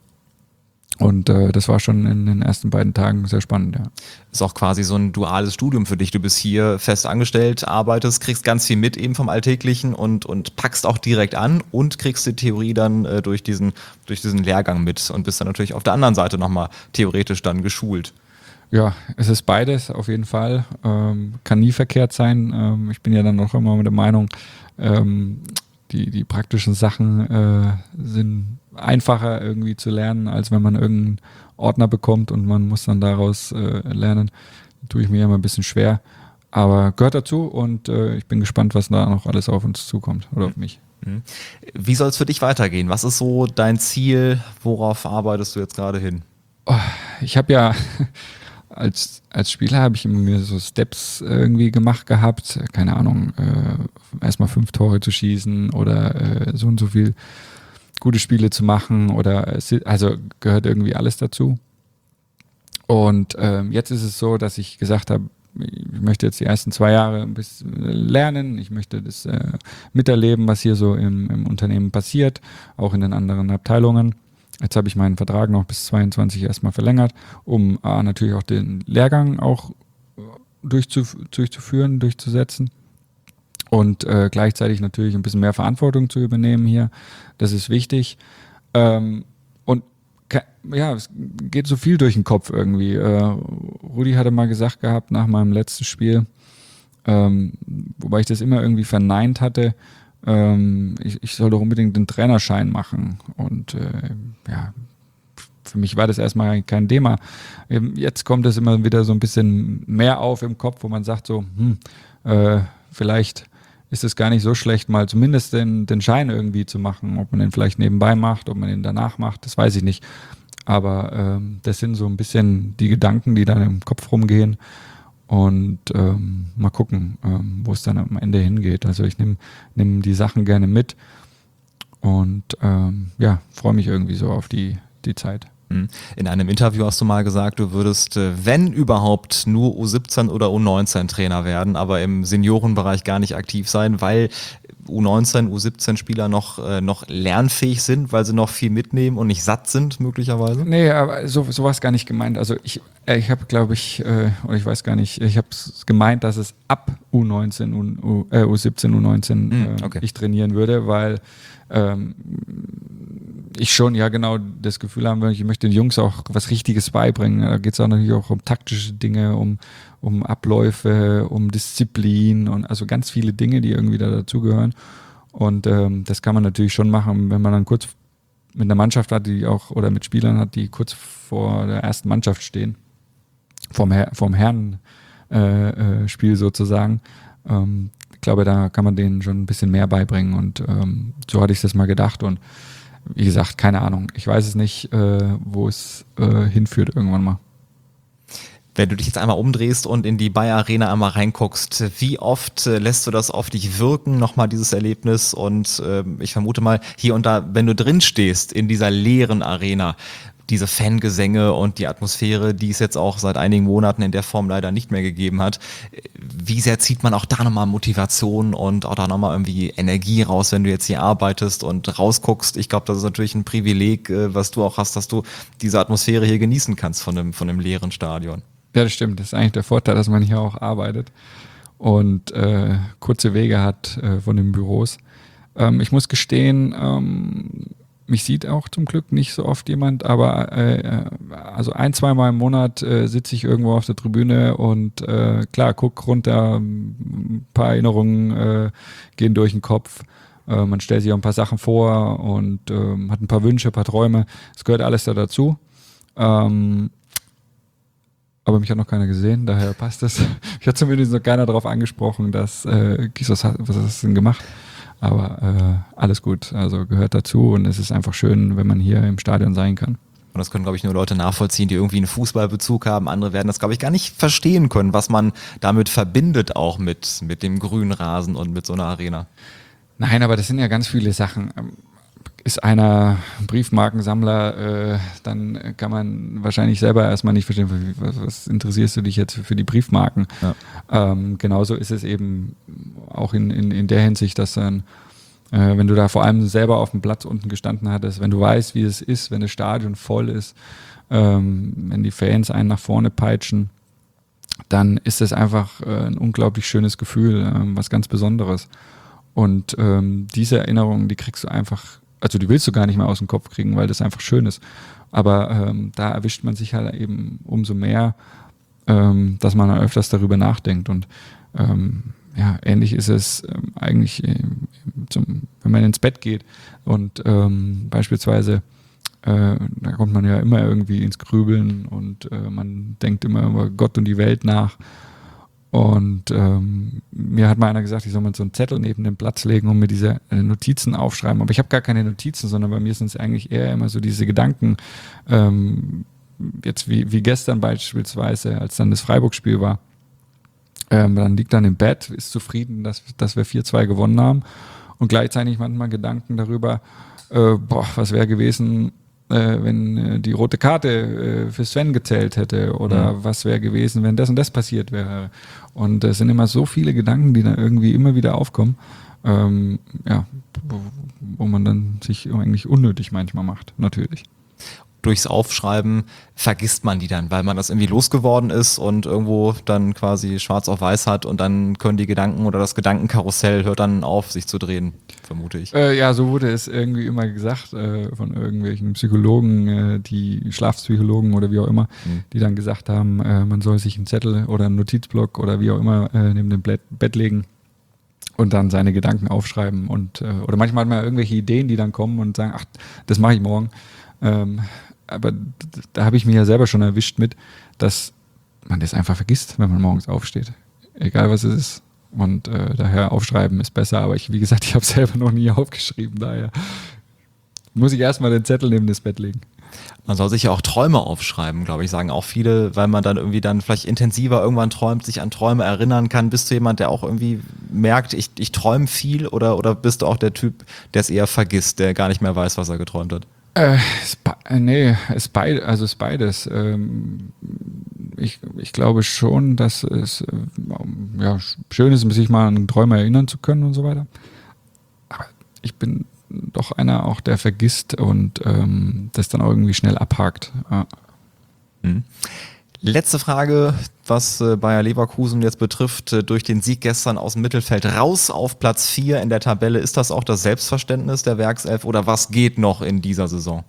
Und äh, das war schon in den ersten beiden Tagen sehr spannend, ja. Ist auch quasi so ein duales Studium für dich. Du bist hier fest angestellt, arbeitest, kriegst ganz viel mit eben vom Alltäglichen und, und packst auch direkt an und kriegst die Theorie dann äh, durch diesen, durch diesen Lehrgang mit und bist dann natürlich auf der anderen Seite nochmal theoretisch dann geschult. Ja, es ist beides auf jeden Fall. Ähm, kann nie verkehrt sein. Ähm, ich bin ja dann noch immer mit der Meinung, ähm, die, die praktischen Sachen äh, sind einfacher irgendwie zu lernen, als wenn man irgendeinen Ordner bekommt und man muss dann daraus äh, lernen. Da tue ich mir immer ein bisschen schwer, aber gehört dazu und äh, ich bin gespannt, was da noch alles auf uns zukommt oder auf mich. Wie soll es für dich weitergehen? Was ist so dein Ziel? Worauf arbeitest du jetzt gerade hin? Oh, ich habe ja als, als Spieler habe ich mir so Steps irgendwie gemacht gehabt, keine Ahnung, äh, erstmal fünf Tore zu schießen oder äh, so und so viel gute Spiele zu machen oder also gehört irgendwie alles dazu. Und ähm, jetzt ist es so, dass ich gesagt habe, ich möchte jetzt die ersten zwei Jahre ein bisschen lernen, ich möchte das äh, miterleben, was hier so im, im Unternehmen passiert, auch in den anderen Abteilungen. Jetzt habe ich meinen Vertrag noch bis zweiundzwanzig erstmal verlängert, um äh, natürlich auch den Lehrgang auch durchzuf- durchzuführen, durchzusetzen. Und äh, gleichzeitig natürlich ein bisschen mehr Verantwortung zu übernehmen hier. Das ist wichtig. Ähm, und ka- ja, es geht so viel durch den Kopf irgendwie. Äh, Rudi hatte mal gesagt gehabt nach meinem letzten Spiel, ähm, wobei ich das immer irgendwie verneint hatte, ähm, ich, ich soll doch unbedingt den Trainerschein machen. Und äh, ja, für mich war das erstmal kein Thema. Jetzt kommt es immer wieder so ein bisschen mehr auf im Kopf, wo man sagt so, hm, äh, vielleicht ist es gar nicht so schlecht, mal zumindest den, den Schein irgendwie zu machen. Ob man den vielleicht nebenbei macht, ob man den danach macht, das weiß ich nicht. Aber ähm, das sind so ein bisschen die Gedanken, die dann im Kopf rumgehen. Und ähm, mal gucken, ähm, wo es dann am Ende hingeht. Also ich nehme nehm die Sachen gerne mit und ähm, ja, freue mich irgendwie so auf die, die Zeit. In einem Interview hast du mal gesagt, du würdest, wenn überhaupt, nur U siebzehn oder U neunzehn Trainer werden, aber im Seniorenbereich gar nicht aktiv sein, weil U neunzehn, U siebzehn Spieler noch, äh, noch lernfähig sind, weil sie noch viel mitnehmen und nicht satt sind möglicherweise? Nee, aber so, sowas gar nicht gemeint. Also ich, ich habe, glaube ich, äh, oder ich weiß gar nicht, ich habe es gemeint, dass es ab U neunzehn, U, äh, U siebzehn, U neunzehn äh, okay. ich trainieren würde, weil ähm, ich schon ja genau das Gefühl haben würde, ich möchte den Jungs auch was Richtiges beibringen. Da geht es auch natürlich auch um taktische Dinge, um, um Abläufe, um Disziplin und also ganz viele Dinge, die irgendwie da dazugehören. Und ähm, das kann man natürlich schon machen, wenn man dann kurz mit einer Mannschaft hat, die auch, oder mit Spielern hat, die kurz vor der ersten Mannschaft stehen, vom, Her- vom Herrenspiel äh, äh, sozusagen. Ähm, ich glaube, da kann man denen schon ein bisschen mehr beibringen und ähm, so hatte ich das mal gedacht und wie gesagt, keine Ahnung. Ich weiß es nicht, äh, wo es äh, hinführt irgendwann mal. Wenn du dich jetzt einmal umdrehst und in die Bayer Arena einmal reinguckst, wie oft äh, lässt du das auf dich wirken, nochmal dieses Erlebnis? Und äh, ich vermute mal, hier und da, wenn du drin stehst in dieser leeren Arena, diese Fangesänge und die Atmosphäre, die es jetzt auch seit einigen Monaten in der Form leider nicht mehr gegeben hat. Wie sehr zieht man auch da nochmal Motivation und auch da nochmal irgendwie Energie raus, wenn du jetzt hier arbeitest und rausguckst? Ich glaube, das ist natürlich ein Privileg, was du auch hast, dass du diese Atmosphäre hier genießen kannst von einem, von einem leeren Stadion. Ja, das stimmt. Das ist eigentlich der Vorteil, dass man hier auch arbeitet und äh, kurze Wege hat äh, von den Büros. Ähm, ich muss gestehen, ähm, mich sieht auch zum Glück nicht so oft jemand, aber äh, also ein, zweimal im Monat äh, sitze ich irgendwo auf der Tribüne und äh, klar, guck runter, ein paar Erinnerungen äh, gehen durch den Kopf. Äh, man stellt sich auch ein paar Sachen vor und äh, hat ein paar Wünsche, ein paar Träume. Es gehört alles da dazu. Ähm, aber mich hat noch keiner gesehen, daher passt es. Ich hat zumindest noch keiner darauf angesprochen, dass äh, was, was hast du denn gemacht? Aber äh, alles gut, also gehört dazu und es ist einfach schön, wenn man hier im Stadion sein kann. Und das können, glaube ich, nur Leute nachvollziehen, die irgendwie einen Fußballbezug haben. Andere werden das, glaube ich, gar nicht verstehen können, was man damit verbindet, auch mit, mit dem grünen Rasen und mit so einer Arena. Nein, aber das sind ja ganz viele Sachen. Ist einer Briefmarkensammler, äh, dann kann man wahrscheinlich selber erstmal nicht verstehen, was, was interessierst du dich jetzt für, für die Briefmarken. Ja. Ähm, genauso ist es eben auch in, in, in der Hinsicht, dass dann, äh, wenn du da vor allem selber auf dem Platz unten gestanden hattest, wenn du weißt, wie es ist, wenn das Stadion voll ist, ähm, wenn die Fans einen nach vorne peitschen, dann ist das einfach äh, ein unglaublich schönes Gefühl, äh, was ganz Besonderes. Und ähm, diese Erinnerungen, die kriegst du einfach, also die willst du gar nicht mehr aus dem Kopf kriegen, weil das einfach schön ist. Aber ähm, da erwischt man sich halt eben umso mehr, ähm, dass man öfters darüber nachdenkt. Und ähm, ja, ähnlich ist es ähm, eigentlich, äh, zum, wenn man ins Bett geht und ähm, beispielsweise, äh, da kommt man ja immer irgendwie ins Grübeln und äh, man denkt immer über Gott und die Welt nach. Und ähm, mir hat mal einer gesagt, ich soll mal so einen Zettel neben den Platz legen und mir diese äh, Notizen aufschreiben. Aber ich habe gar keine Notizen, sondern bei mir sind es eigentlich eher immer so diese Gedanken, ähm, jetzt wie, wie gestern beispielsweise, als dann das Freiburg-Spiel war. Ähm, dann liegt dann im Bett, ist zufrieden, dass, dass wir vier zwei gewonnen haben und gleichzeitig manchmal Gedanken darüber, äh, boah, was wäre gewesen, Äh, wenn äh, die rote Karte äh, für Sven gezählt hätte oder mhm. was wäre gewesen, wenn das und das passiert wäre. Und es sind immer so viele Gedanken, die dann irgendwie immer wieder aufkommen, ähm, ja, wo, wo man dann sich eigentlich unnötig manchmal macht, natürlich. Durchs Aufschreiben vergisst man die dann, weil man das irgendwie losgeworden ist und irgendwo dann quasi schwarz auf weiß hat und dann können die Gedanken oder das Gedankenkarussell hört dann auf, sich zu drehen, vermute ich. Äh, ja, so wurde es irgendwie immer gesagt äh, von irgendwelchen Psychologen, äh, die Schlafpsychologen oder wie auch immer, mhm. die dann gesagt haben, äh, man soll sich einen Zettel oder einen Notizblock oder wie auch immer äh, neben dem Bett legen und dann seine Gedanken aufschreiben und äh, oder manchmal hat man irgendwelche Ideen, die dann kommen und sagen, ach, das mache ich morgen. Ähm, aber da habe ich mich ja selber schon erwischt mit, dass man das einfach vergisst, wenn man morgens aufsteht. Egal was es ist. Und äh, daher aufschreiben ist besser. Aber ich, wie gesagt, ich habe selber noch nie aufgeschrieben. Daher muss ich erstmal den Zettel neben das Bett legen. Man soll sich ja auch Träume aufschreiben, glaube ich, sagen auch viele, weil man dann irgendwie dann vielleicht intensiver irgendwann träumt, sich an Träume erinnern kann. Bist du jemand, der auch irgendwie merkt, ich, ich träume viel oder, oder bist du auch der Typ, der es eher vergisst, der gar nicht mehr weiß, was er geträumt hat? Äh, ist be- äh, nee, ist beid, also ist beides. Ähm, ich, ich glaube schon, dass es äh, ja, schön ist, sich mal an Träume erinnern zu können und so weiter. Aber ich bin doch einer auch, der vergisst und ähm, das dann auch irgendwie schnell abhakt. Ja. Mhm. Letzte Frage, was äh, Bayer Leverkusen jetzt betrifft, äh, durch den Sieg gestern aus dem Mittelfeld raus auf Platz vier in der Tabelle. Ist das auch das Selbstverständnis der Werkself oder was geht noch in dieser Saison?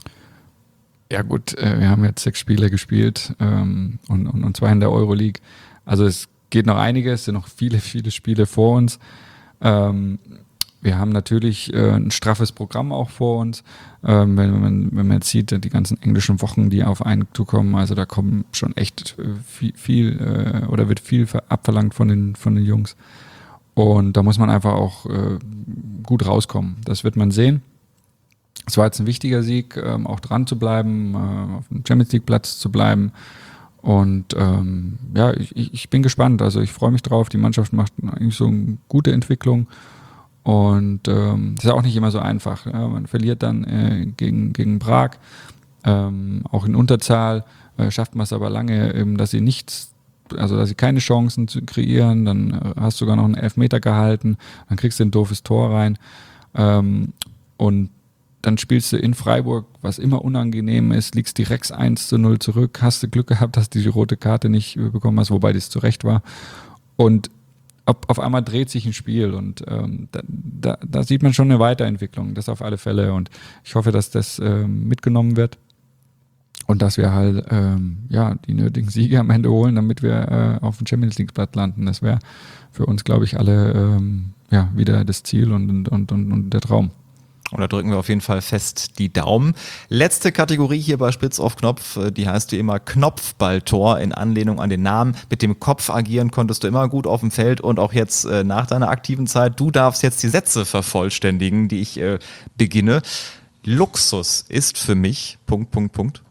Ja gut, äh, wir haben jetzt sechs Spiele gespielt ähm, und, und, und zwei in der Euroleague. Also es geht noch einiges, es sind noch viele, viele Spiele vor uns. Ähm, Wir haben natürlich äh, ein straffes Programm auch vor uns. Ähm, wenn, man, wenn man jetzt sieht, die ganzen englischen Wochen, die auf einen zukommen, also da kommen schon echt äh, viel, viel äh, oder wird viel abverlangt von den, von den Jungs. Und da muss man einfach auch äh, gut rauskommen. Das wird man sehen. Es war jetzt ein wichtiger Sieg, ähm, auch dran zu bleiben, äh, auf dem Champions League Platz zu bleiben. Und ähm, ja, ich, ich bin gespannt. Also ich freue mich drauf. Die Mannschaft macht eigentlich so eine gute Entwicklung. Und ähm, das ist auch nicht immer so einfach. Ja. Man verliert dann äh, gegen, gegen Prag, ähm, auch in Unterzahl, äh, schafft man es aber lange, eben, dass sie nichts, also dass sie keine Chancen zu kreieren, dann äh, hast du sogar noch einen Elfmeter gehalten, dann kriegst du ein doofes Tor rein ähm, und dann spielst du in Freiburg, was immer unangenehm ist, liegst direkt eins zu null zurück, hast du Glück gehabt, dass du die rote Karte nicht bekommen hast, wobei das zu Recht war. Und auf einmal dreht sich ein Spiel und ähm, da, da, da sieht man schon eine Weiterentwicklung, das auf alle Fälle. Und ich hoffe, dass das ähm, mitgenommen wird und dass wir halt ähm, ja, die nötigen Siege am Ende holen, damit wir äh, auf dem Champions League Platz landen. Das wäre für uns, glaube ich, alle ähm, ja, wieder das Ziel und, und, und, und der Traum. Und da drücken wir auf jeden Fall fest die Daumen. Letzte Kategorie hier bei Spitz auf Knopf, die heißt wie immer Knopfballtor in Anlehnung an den Namen. Mit dem Kopf agieren konntest du immer gut auf dem Feld und auch jetzt äh, nach deiner aktiven Zeit. Du darfst jetzt die Sätze vervollständigen, die ich äh, beginne. Luxus ist für mich... Punkt, Punkt, Punkt.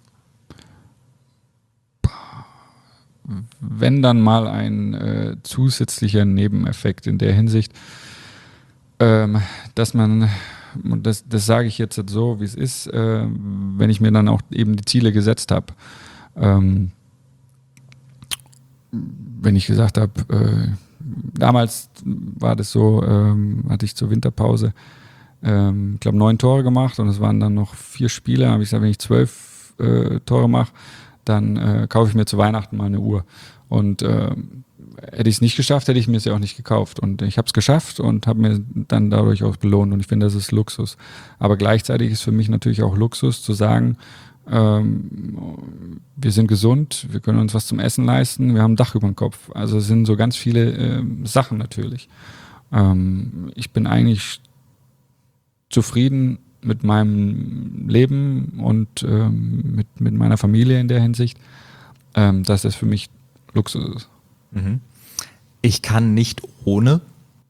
Wenn dann mal ein äh, zusätzlicher Nebeneffekt in der Hinsicht, ähm, dass man... Und das, das sage ich jetzt so, wie es ist, äh, wenn ich mir dann auch eben die Ziele gesetzt habe. Ähm, wenn ich gesagt habe, äh, damals war das so, ähm, hatte ich zur Winterpause, ähm, ich glaube, neun Tore gemacht und es waren dann noch vier Spiele. Habe ich gesagt, wenn ich zwölf äh, Tore mache, dann äh, kaufe ich mir zu Weihnachten mal eine Uhr. Und äh, hätte ich es nicht geschafft, hätte ich mir es ja auch nicht gekauft. Und ich habe es geschafft und habe mir dann dadurch auch belohnt. Und ich finde, das ist Luxus. Aber gleichzeitig ist für mich natürlich auch Luxus zu sagen, ähm, wir sind gesund, wir können uns was zum Essen leisten, wir haben ein Dach über dem Kopf. Also es sind so ganz viele äh, Sachen natürlich. Ähm, ich bin eigentlich zufrieden mit meinem Leben und ähm, mit, mit meiner Familie in der Hinsicht, ähm, dass das für mich Luxus ist. Mhm. Ich kann nicht ohne.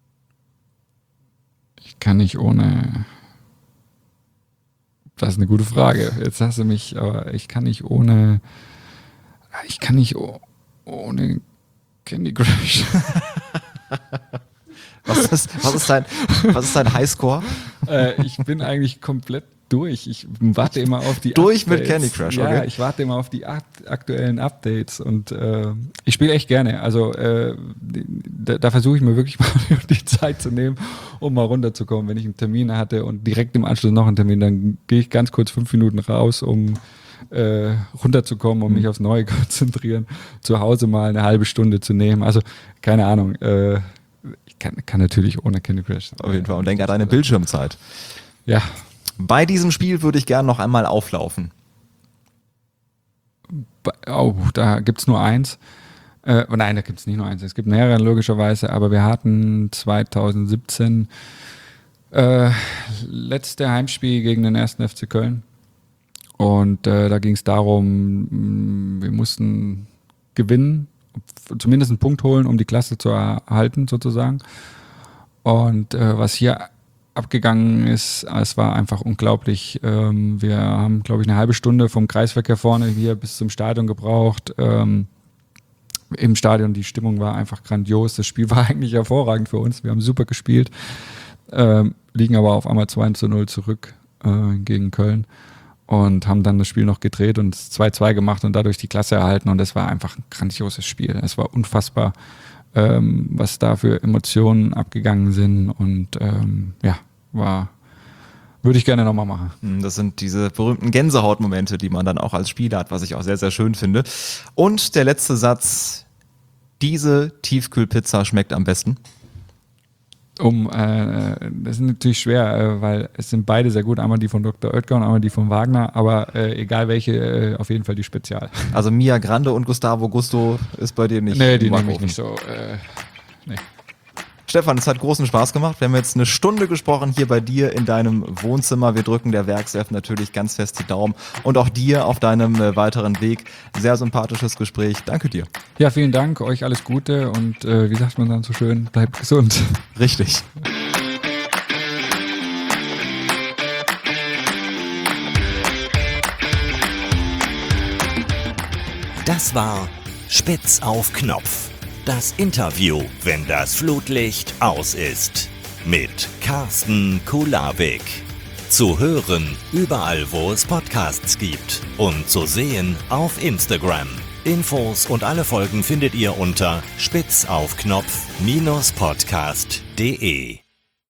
Ich kann nicht ohne. Das ist eine gute Frage. Jetzt hast du mich, aber ich kann nicht ohne. Ich kann nicht oh, ohne Candy Crush. Was ist, was ist dein, was ist dein Highscore? äh, ich bin eigentlich komplett durch. Ich warte immer auf die Durch Updates. mit Candy Crush, ja, okay. ich warte immer auf die aktuellen Updates und äh, ich spiele echt gerne. Also äh, da, da versuche ich mir wirklich mal die Zeit zu nehmen, um mal runterzukommen. Wenn ich einen Termin hatte und direkt im Anschluss noch einen Termin, dann gehe ich ganz kurz fünf Minuten raus, um äh, runterzukommen, um mich aufs Neue konzentrieren. Zu Hause mal eine halbe Stunde zu nehmen. Also keine Ahnung. Äh, ich kann, kann natürlich ohne Candy Crush. Auf jeden Fall. Und denk an deine Bildschirmzeit. Ja. Bei diesem Spiel würde ich gerne noch einmal auflaufen. Oh, da gibt es nur eins. Äh, nein, da gibt es nicht nur eins. Es gibt mehrere logischerweise, aber wir hatten zwanzig siebzehn äh, letzte Heimspiel gegen den ersten F C Köln. Und äh, da ging es darum, mh, wir mussten gewinnen, zumindest einen Punkt holen, um die Klasse zu erhalten sozusagen. Und äh, was hier abgegangen ist, es war einfach unglaublich. Ähm, wir haben, glaube ich, eine halbe Stunde vom Kreisverkehr vorne hier bis zum Stadion gebraucht. Ähm, Im Stadion, die Stimmung war einfach grandios. Das Spiel war eigentlich hervorragend für uns. Wir haben super gespielt, ähm, liegen aber auf einmal zwei zu null zurück äh, gegen Köln und haben dann das Spiel noch gedreht und zwei zwei gemacht und dadurch die Klasse erhalten. Und es war einfach ein grandioses Spiel. Es war unfassbar, ähm, was da für Emotionen abgegangen sind. Und ähm, ja, war, würde ich gerne nochmal machen. Das sind diese berühmten Gänsehautmomente, die man dann auch als Spieler hat, was ich auch sehr, sehr schön finde. Und der letzte Satz: Diese Tiefkühlpizza schmeckt am besten. Um, äh, das ist natürlich schwer, äh, weil es sind beide sehr gut. Einmal die von Doktor Oetker und einmal die von Wagner, aber äh, egal welche, äh, auf jeden Fall die Spezial. Also Mia Grande und Gustavo Gusto ist bei dir nicht. Nee, die im nehme ich Backofen. nicht so. Äh, nee. Stefan, es hat großen Spaß gemacht. Wir haben jetzt eine Stunde gesprochen hier bei dir in deinem Wohnzimmer. Wir drücken der Werkself natürlich ganz fest die Daumen und auch dir auf deinem äh, weiteren Weg. Sehr sympathisches Gespräch. Danke dir. Ja, vielen Dank, euch alles Gute und äh, wie sagt man dann so schön, bleibt gesund. Richtig. Das war Spitz auf Knopf. Das Interview, wenn das Flutlicht aus ist. Mit Carsten Kulabik. Zu hören überall, wo es Podcasts gibt. Und zu sehen auf Instagram. Infos und alle Folgen findet ihr unter spitzaufknopf Bindestrich podcast punkt de.